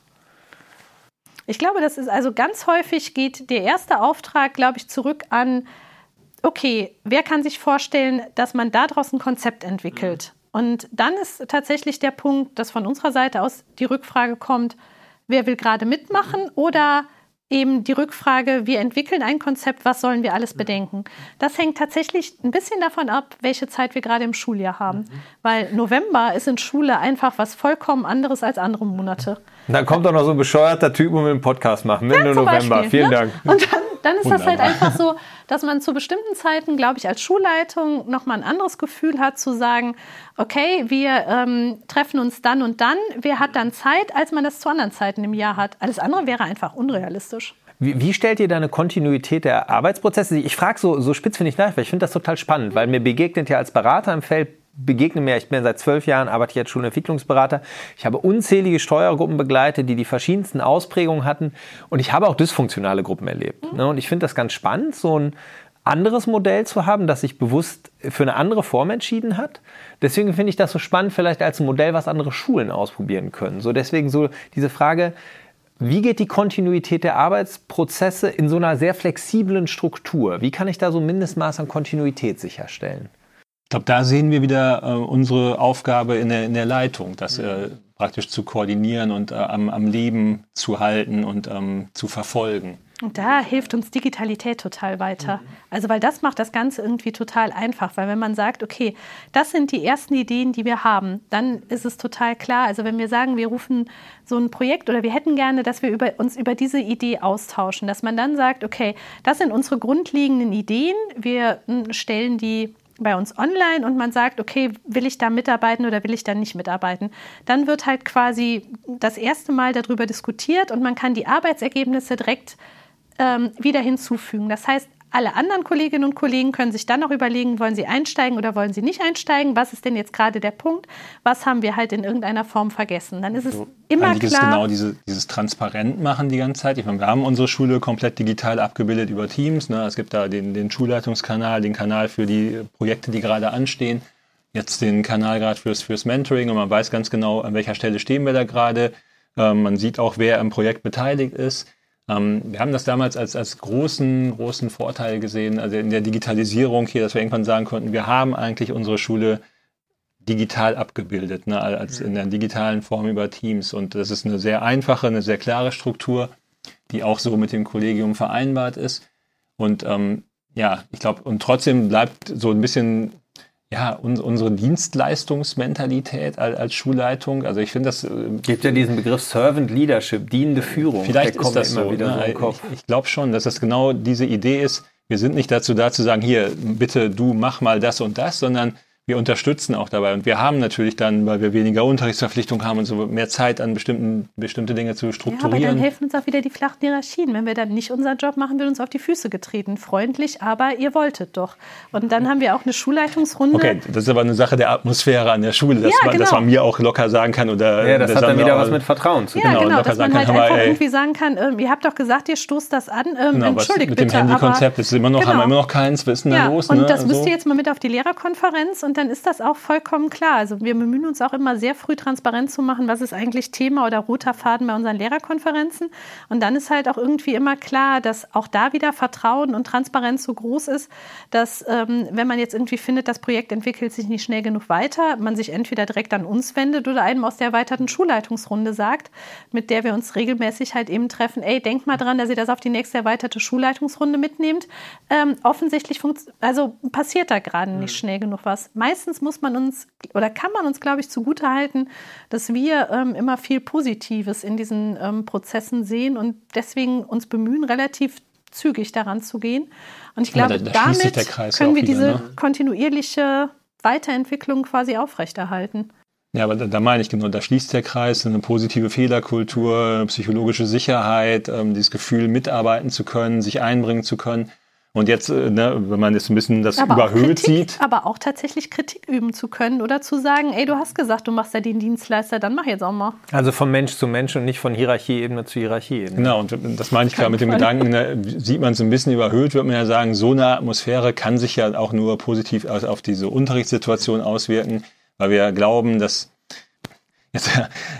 S2: Ich glaube, das ist also ganz häufig geht der erste Auftrag, glaube ich, zurück an, okay, wer kann sich vorstellen, dass man daraus ein Konzept entwickelt? Mhm. Und dann ist tatsächlich der Punkt, dass von unserer Seite aus die Rückfrage kommt, wer will gerade mitmachen oder eben die Rückfrage, wir entwickeln ein Konzept, was sollen wir alles bedenken? Das hängt tatsächlich ein bisschen davon ab, welche Zeit wir gerade im Schuljahr haben. Mhm. Weil November ist in Schule einfach was vollkommen anderes als andere Monate.
S4: Und dann kommt doch noch so ein bescheuerter Typ und will einen Podcast machen, Mitte ja, November.
S2: Beispiel,
S4: Vielen
S2: ne?
S4: Dank.
S2: Und dann, dann ist Wunderbar. Das halt einfach so, dass man zu bestimmten Zeiten, glaube ich, als Schulleitung nochmal ein anderes Gefühl hat, zu sagen, okay, wir ähm, treffen uns dann und dann. Wer hat dann Zeit, als man das zu anderen Zeiten im Jahr hat? Alles andere wäre einfach unrealistisch.
S4: Wie, wie stellt ihr da eine Kontinuität der Arbeitsprozesse? Ich frage so, so spitz finde ich nach, weil ich finde das total spannend, weil mir begegnet ja als Berater im Feld, begegne mir, ich bin seit zwölf Jahren, arbeite ich als Schulentwicklungsberater. Ich habe unzählige Steuergruppen begleitet, die die verschiedensten Ausprägungen hatten. Und ich habe auch dysfunktionale Gruppen erlebt. Mhm. Und ich finde das ganz spannend, so ein anderes Modell zu haben, das sich bewusst für eine andere Form entschieden hat. Deswegen finde ich das so spannend, vielleicht als ein Modell, was andere Schulen ausprobieren können. So deswegen so diese Frage, wie geht die Kontinuität der Arbeitsprozesse in so einer sehr flexiblen Struktur? Wie kann ich da so ein Mindestmaß an Kontinuität sicherstellen?
S3: Ich glaube, da sehen wir wieder äh, unsere Aufgabe in der, in der Leitung, das äh, praktisch zu koordinieren und äh, am, am Leben zu halten und ähm, zu verfolgen.
S2: Und da hilft uns Digitalität total weiter. Also weil das macht das Ganze irgendwie total einfach. Weil wenn man sagt, okay, das sind die ersten Ideen, die wir haben, dann ist es total klar. Also wenn wir sagen, wir rufen so ein Projekt oder wir hätten gerne, dass wir über, uns über diese Idee austauschen, dass man dann sagt, okay, das sind unsere grundlegenden Ideen, wir stellen die bei uns online und man sagt, okay, will ich da mitarbeiten oder will ich da nicht mitarbeiten? Dann wird halt quasi das erste Mal darüber diskutiert und man kann die Arbeitsergebnisse direkt ähm, wieder hinzufügen. Das heißt, alle anderen Kolleginnen und Kollegen können sich dann noch überlegen, wollen sie einsteigen oder wollen sie nicht einsteigen? Was ist denn jetzt gerade der Punkt? Was haben wir halt in irgendeiner Form vergessen? Dann ist es so, immer
S3: eigentlich
S2: klar.
S3: Ist genau diese, dieses Transparent machen die ganze Zeit. Ich meine, wir haben unsere Schule komplett digital abgebildet über Teams. Ne? Es gibt da den, den Schulleitungskanal, den Kanal für die Projekte, die gerade anstehen. Jetzt den Kanal gerade fürs, fürs Mentoring und man weiß ganz genau, an welcher Stelle stehen wir da gerade. Ähm, man sieht auch, wer im Projekt beteiligt ist. Ähm, wir haben das damals als, als großen, großen Vorteil gesehen, also in der Digitalisierung hier, dass wir irgendwann sagen konnten, wir haben eigentlich unsere Schule digital abgebildet, ne, als in der digitalen Form über Teams. Und das ist eine sehr einfache, eine sehr klare Struktur, die auch so mit dem Kollegium vereinbart ist. Und ähm, ja, ich glaube, und trotzdem bleibt so ein bisschen ja, un- unsere Dienstleistungsmentalität als, als Schulleitung. Also ich finde, das äh,
S4: gibt ja diesen Begriff Servant Leadership, dienende Führung.
S3: Vielleicht
S4: Der
S3: ist das
S4: immer
S3: so.
S4: wieder
S3: Ne?
S4: so im Kopf.
S3: Ich, ich glaube schon, dass das genau diese Idee ist. Wir sind nicht dazu da zu sagen, hier, bitte du mach mal das und das, sondern wir unterstützen auch dabei. Und wir haben natürlich dann, weil wir weniger Unterrichtsverpflichtung haben und so, mehr Zeit an bestimmten, bestimmte Dinge zu strukturieren.
S2: Ja, aber dann helfen uns auch wieder die flachen Hierarchien. Wenn wir dann nicht unseren Job machen, wird uns auf die Füße getreten. Freundlich, aber ihr wolltet doch. Und dann haben wir auch eine Schulleitungsrunde.
S3: Okay, das ist aber eine Sache der Atmosphäre an der Schule, dass,
S2: ja,
S3: man,
S2: genau.
S3: dass man mir auch locker sagen kann. Oder
S4: ja, das hat dann wieder
S3: auch,
S4: was mit Vertrauen zu
S2: tun.
S4: tun.
S2: Ja,
S3: genau,
S2: genau, dass man halt
S3: kann,
S2: einfach
S3: aber, ey,
S2: irgendwie sagen kann, ähm, ihr habt doch gesagt, ihr stoßt das an, ähm,
S3: genau,
S2: entschuldigt
S3: mit dem
S2: bitte.
S3: Handykonzept ist immer noch,
S2: genau.
S3: haben wir immer noch keins, was ist denn da
S2: ja,
S3: los?
S2: Und
S3: ne?
S2: das müsst
S3: so.
S2: ihr jetzt mal mit auf die Lehrerkonferenz und dann ist das auch vollkommen klar. Also wir bemühen uns auch immer sehr früh transparent zu machen, was ist eigentlich Thema oder roter Faden bei unseren Lehrerkonferenzen. Und dann ist halt auch irgendwie immer klar, dass auch da wieder Vertrauen und Transparenz so groß ist, dass ähm, wenn man jetzt irgendwie findet, das Projekt entwickelt sich nicht schnell genug weiter, man sich entweder direkt an uns wendet oder einem aus der erweiterten Schulleitungsrunde sagt, mit der wir uns regelmäßig halt eben treffen, ey, denkt mal dran, dass ihr das auf die nächste erweiterte Schulleitungsrunde mitnehmt. Ähm, offensichtlich funkt- also passiert da gerade nicht schnell genug was. Meistens muss man uns oder kann man uns, glaube ich, zugutehalten, dass wir ähm, immer viel Positives in diesen ähm, Prozessen sehen und deswegen uns bemühen, relativ zügig daran zu gehen. Und ich glaube,
S3: da, da
S2: damit können wir
S3: wieder,
S2: diese
S3: ne?
S2: kontinuierliche Weiterentwicklung quasi aufrechterhalten.
S3: Ja, aber da, da meine ich genau, da schließt der Kreis, eine positive Fehlerkultur, psychologische Sicherheit, ähm, dieses Gefühl, mitarbeiten zu können, sich einbringen zu können. Und jetzt, ne, wenn man jetzt ein bisschen das
S2: aber
S3: überhöht
S2: Kritik,
S3: sieht.
S2: Aber auch tatsächlich Kritik üben zu können oder zu sagen, ey, du hast gesagt, du machst ja den Dienstleister, dann mach jetzt auch mal.
S4: Also von Mensch zu Mensch und nicht von Hierarchieebene zu Hierarchieebene.
S3: Genau, und das meine ich klar mit dem Gedanken, ne, sieht man es ein bisschen überhöht, würde man ja sagen, so eine Atmosphäre kann sich ja auch nur positiv auf diese Unterrichtssituation auswirken, weil wir glauben, dass jetzt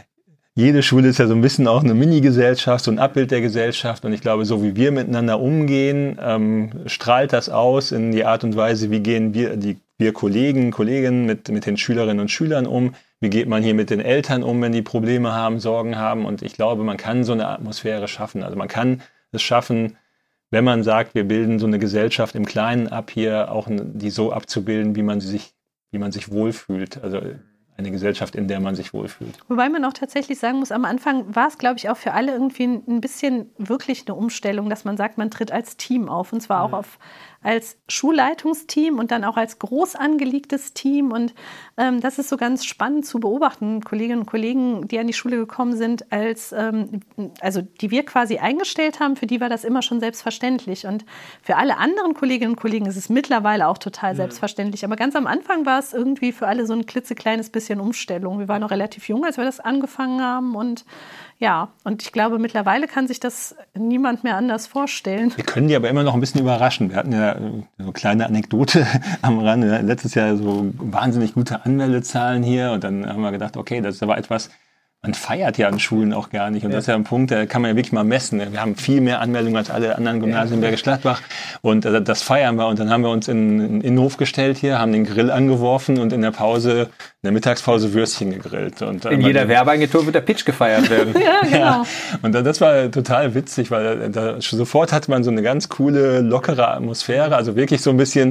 S3: jede Schule ist ja so ein bisschen auch eine Mini-Gesellschaft, so ein Abbild der Gesellschaft. Und ich glaube, so wie wir miteinander umgehen, ähm, strahlt das aus in die Art und Weise, wie gehen wir, die, wir Kollegen, Kolleginnen mit, mit den Schülerinnen und Schülern um. Wie geht man hier mit den Eltern um, wenn die Probleme haben, Sorgen haben. Und ich glaube, man kann so eine Atmosphäre schaffen. Also man kann es schaffen, wenn man sagt, wir bilden so eine Gesellschaft im Kleinen ab, hier auch die so abzubilden, wie man sich, wie man sich wohlfühlt. Also eine Gesellschaft, in der man sich wohlfühlt.
S2: Wobei man auch tatsächlich sagen muss, am Anfang war es, glaube ich, auch für alle irgendwie ein bisschen wirklich eine Umstellung, dass man sagt, man tritt als Team auf. Und zwar auch auf, als Schulleitungsteam und dann auch als groß angelegtes Team. Und ähm, das ist so ganz spannend zu beobachten. Kolleginnen und Kollegen, die an die Schule gekommen sind, als ähm, also die wir quasi eingestellt haben, für die war das immer schon selbstverständlich. Und für alle anderen Kolleginnen und Kollegen ist es mittlerweile auch total mhm. selbstverständlich. Aber ganz am Anfang war es irgendwie für alle so ein klitzekleines bisschen Umstellung. Wir waren noch relativ jung, als wir das angefangen haben und ja, und ich glaube, mittlerweile kann sich das niemand mehr anders vorstellen.
S3: Wir können die aber immer noch ein bisschen überraschen. Wir hatten ja so eine kleine Anekdote am Rande. Letztes Jahr so wahnsinnig gute Anmeldezahlen hier und dann haben wir gedacht, okay, das ist aber etwas, man feiert ja an Schulen auch gar nicht. Und ja. das ist ja ein Punkt, da kann man ja wirklich mal messen. Wir haben viel mehr Anmeldungen als alle anderen Gymnasien in Bergisch Gladbach. Und das feiern wir. Und dann haben wir uns in den Innenhof gestellt hier, haben den Grill angeworfen und in der Pause, in der Mittagspause Würstchen gegrillt. Und
S4: in jeder Werbeagentur wird der Pitch gefeiert werden.
S2: Ja, genau.
S3: Ja. Und das war total witzig, weil da sofort hatte man so eine ganz coole, lockere Atmosphäre. Also wirklich so ein bisschen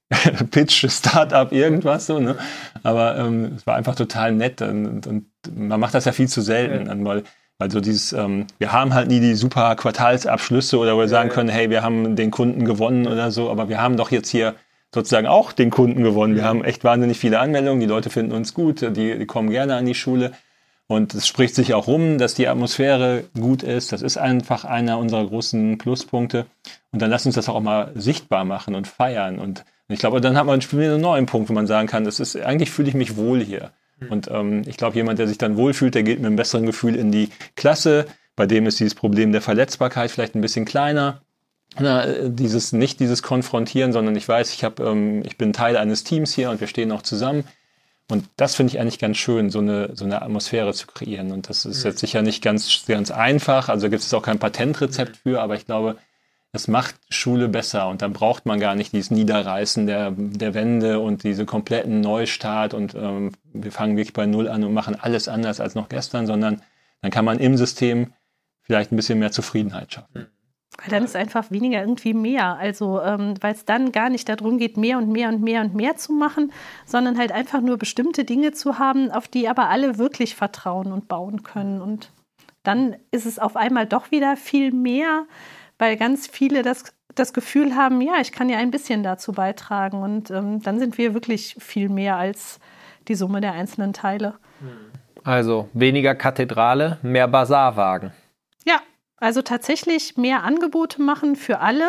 S3: Pitch, Start-up, irgendwas so, ne? Aber ähm, es war einfach total nett und, und man macht das ja viel zu selten, ja. weil, weil so dieses, ähm, wir haben halt nie die super Quartalsabschlüsse oder wo wir sagen können, hey, wir haben den Kunden gewonnen oder so, aber wir haben doch jetzt hier sozusagen auch den Kunden gewonnen. Wir haben echt wahnsinnig viele Anmeldungen, die Leute finden uns gut, die, die kommen gerne an die Schule. Und es spricht sich auch rum, dass die Atmosphäre gut ist. Das ist einfach einer unserer großen Pluspunkte. Und dann lass uns das auch mal sichtbar machen und feiern. Und ich glaube, dann hat man einen neuen Punkt, wo man sagen kann, das ist, eigentlich fühle ich mich wohl hier. Und ähm, ich glaube, jemand, der sich dann wohlfühlt, der geht mit einem besseren Gefühl in die Klasse. Bei dem ist dieses Problem der Verletzbarkeit vielleicht ein bisschen kleiner. Na, dieses, nicht dieses Konfrontieren, sondern ich weiß, ich, hab, ähm, ich bin Teil eines Teams hier und wir stehen auch zusammen. Und das finde ich eigentlich ganz schön, so eine, so eine Atmosphäre zu kreieren. Und das ist jetzt sicher nicht ganz, ganz einfach. Also gibt es auch kein Patentrezept für, aber ich glaube, das macht Schule besser. Und dann braucht man gar nicht dieses Niederreißen der, der Wände und diese kompletten Neustart. Und ähm, wir fangen wirklich bei Null an und machen alles anders als noch gestern, sondern dann kann man im System vielleicht ein bisschen mehr Zufriedenheit schaffen.
S2: Weil dann ist einfach weniger irgendwie mehr. Also, ähm, weil es dann gar nicht darum geht, mehr und mehr und mehr und mehr zu machen, sondern halt einfach nur bestimmte Dinge zu haben, auf die aber alle wirklich vertrauen und bauen können. Und dann ist es auf einmal doch wieder viel mehr, weil ganz viele das, das Gefühl haben, ja, ich kann ja ein bisschen dazu beitragen. Und ähm, dann sind wir wirklich viel mehr als die Summe der einzelnen Teile.
S4: Also weniger Kathedrale, mehr Basarwagen.
S2: Ja. Also tatsächlich mehr Angebote machen für alle,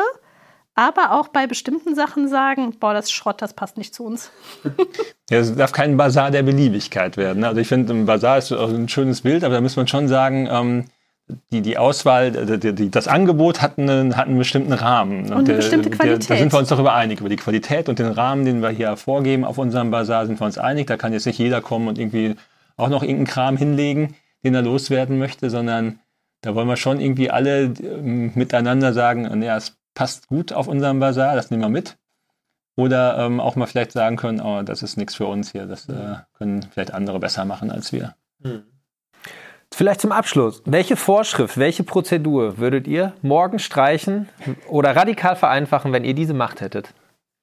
S2: aber auch bei bestimmten Sachen sagen, boah, das ist Schrott, das passt nicht zu uns.
S3: Ja, es darf kein Basar der Beliebigkeit werden. Also ich finde, ein Basar ist auch ein schönes Bild, aber da muss man schon sagen, ähm, die, die Auswahl, die, die, das Angebot hat einen, hat einen bestimmten Rahmen.
S2: Und eine
S3: der,
S2: bestimmte Qualität.
S3: Der, da sind wir uns darüber einig. Über die Qualität und den Rahmen, den wir hier vorgeben auf unserem Basar, sind wir uns einig. Da kann jetzt nicht jeder kommen und irgendwie auch noch irgendeinen Kram hinlegen, den er loswerden möchte, sondern da wollen wir schon irgendwie alle äh, miteinander sagen, ja, es passt gut auf unserem Basar, das nehmen wir mit. Oder ähm, auch mal vielleicht sagen können, oh, das ist nichts für uns hier, das äh, können vielleicht andere besser machen als wir.
S4: Hm. Vielleicht zum Abschluss, welche Vorschrift, welche Prozedur würdet ihr morgen streichen oder radikal vereinfachen, wenn ihr diese Macht hättet?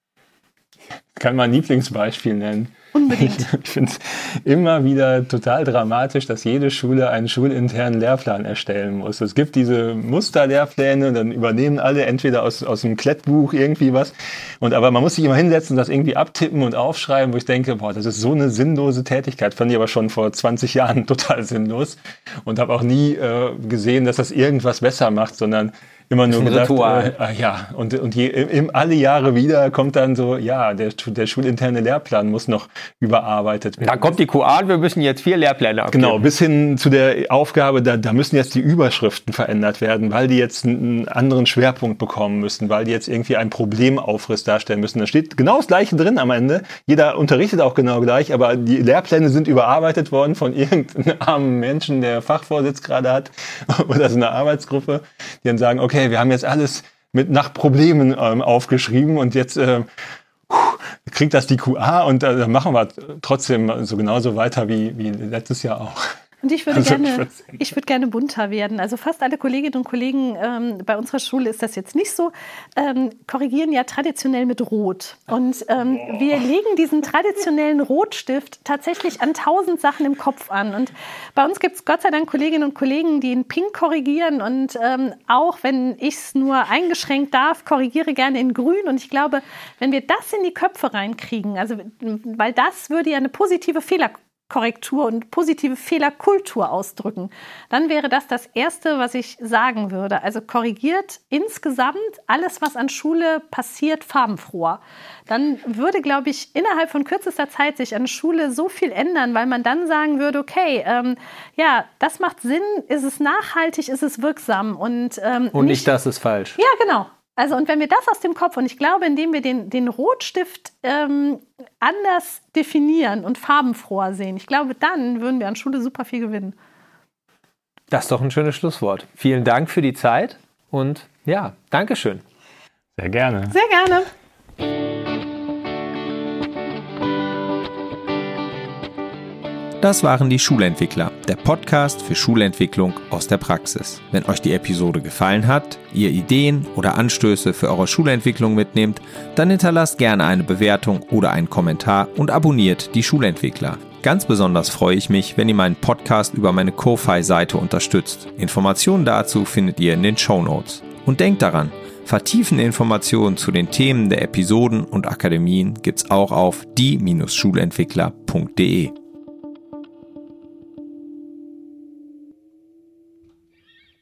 S3: Ich kann mal ein Lieblingsbeispiel nennen.
S2: Unbedingt.
S3: Ich finde es immer wieder total dramatisch, dass jede Schule einen schulinternen Lehrplan erstellen muss. Es gibt diese Musterlehrpläne und dann übernehmen alle entweder aus, aus dem Klettbuch irgendwie was. Und aber man muss sich immer hinsetzen und das irgendwie abtippen und aufschreiben, wo ich denke, boah, das ist so eine sinnlose Tätigkeit. Fand ich aber schon vor zwanzig Jahren total sinnlos und habe auch nie äh, gesehen, dass das irgendwas besser macht, sondern immer nur gedacht, äh, äh, ja, und, und je, im, alle Jahre wieder kommt dann so, ja, der, der schulinterne Lehrplan muss noch überarbeitet werden.
S4: Da kommt die Q A und wir müssen jetzt vier Lehrpläne abgeben.
S3: Genau, bis hin zu der Aufgabe, da, da müssen jetzt die Überschriften verändert werden, weil die jetzt einen anderen Schwerpunkt bekommen müssen, weil die jetzt irgendwie einen Problemaufriss darstellen müssen. Da steht genau das Gleiche drin am Ende. Jeder unterrichtet auch genau gleich, aber die Lehrpläne sind überarbeitet worden von irgendeinem armen Menschen, der Fachvorsitz gerade hat oder so eine Arbeitsgruppe, die dann sagen, okay, wir haben jetzt alles mit nach Problemen ähm, aufgeschrieben und jetzt äh, kriegt das die Q A und äh, dann machen wir trotzdem so genauso weiter wie, wie letztes Jahr auch.
S2: Und ich würde also, gerne, ich würde gerne bunter werden. Also fast alle Kolleginnen und Kollegen ähm, bei unserer Schule ist das jetzt nicht so, ähm, korrigieren ja traditionell mit Rot. Und ähm, wir legen diesen traditionellen Rotstift tatsächlich an tausend Sachen im Kopf an. Und bei uns gibt es Gott sei Dank Kolleginnen und Kollegen, die in Pink korrigieren. Und ähm, auch wenn ich es nur eingeschränkt darf, korrigiere gerne in Grün. Und ich glaube, wenn wir das in die Köpfe reinkriegen, also weil das würde ja eine positive Fehlerkorrektur Korrektur und positive Fehlerkultur ausdrücken, dann wäre das das Erste, was ich sagen würde. Also korrigiert insgesamt alles, was an Schule passiert, farbenfroher. Dann würde, glaube ich, innerhalb von kürzester Zeit sich an Schule so viel ändern, weil man dann sagen würde, okay, ähm, ja, das macht Sinn, ist es nachhaltig, ist es wirksam. Und, ähm,
S4: und nicht, nicht, das ist falsch.
S2: Ja, genau. Also und wenn wir das aus dem Kopf, und ich glaube, indem wir den, den Rotstift ähm, anders definieren und farbenfroher sehen, ich glaube, dann würden wir an Schule super viel gewinnen.
S4: Das ist doch ein schönes Schlusswort. Vielen Dank für die Zeit und ja, Dankeschön.
S3: Sehr gerne.
S2: Sehr gerne.
S1: Das waren die Schulentwickler, der Podcast für Schulentwicklung aus der Praxis. Wenn euch die Episode gefallen hat, ihr Ideen oder Anstöße für eure Schulentwicklung mitnehmt, dann hinterlasst gerne eine Bewertung oder einen Kommentar und abonniert die Schulentwickler. Ganz besonders freue ich mich, wenn ihr meinen Podcast über meine Ko-Fi-Seite unterstützt. Informationen dazu findet ihr in den Shownotes. Und denkt daran, Vertiefende Informationen zu den Themen der Episoden und Akademien gibt's auch auf die Bindestrich schulentwickler punkt de.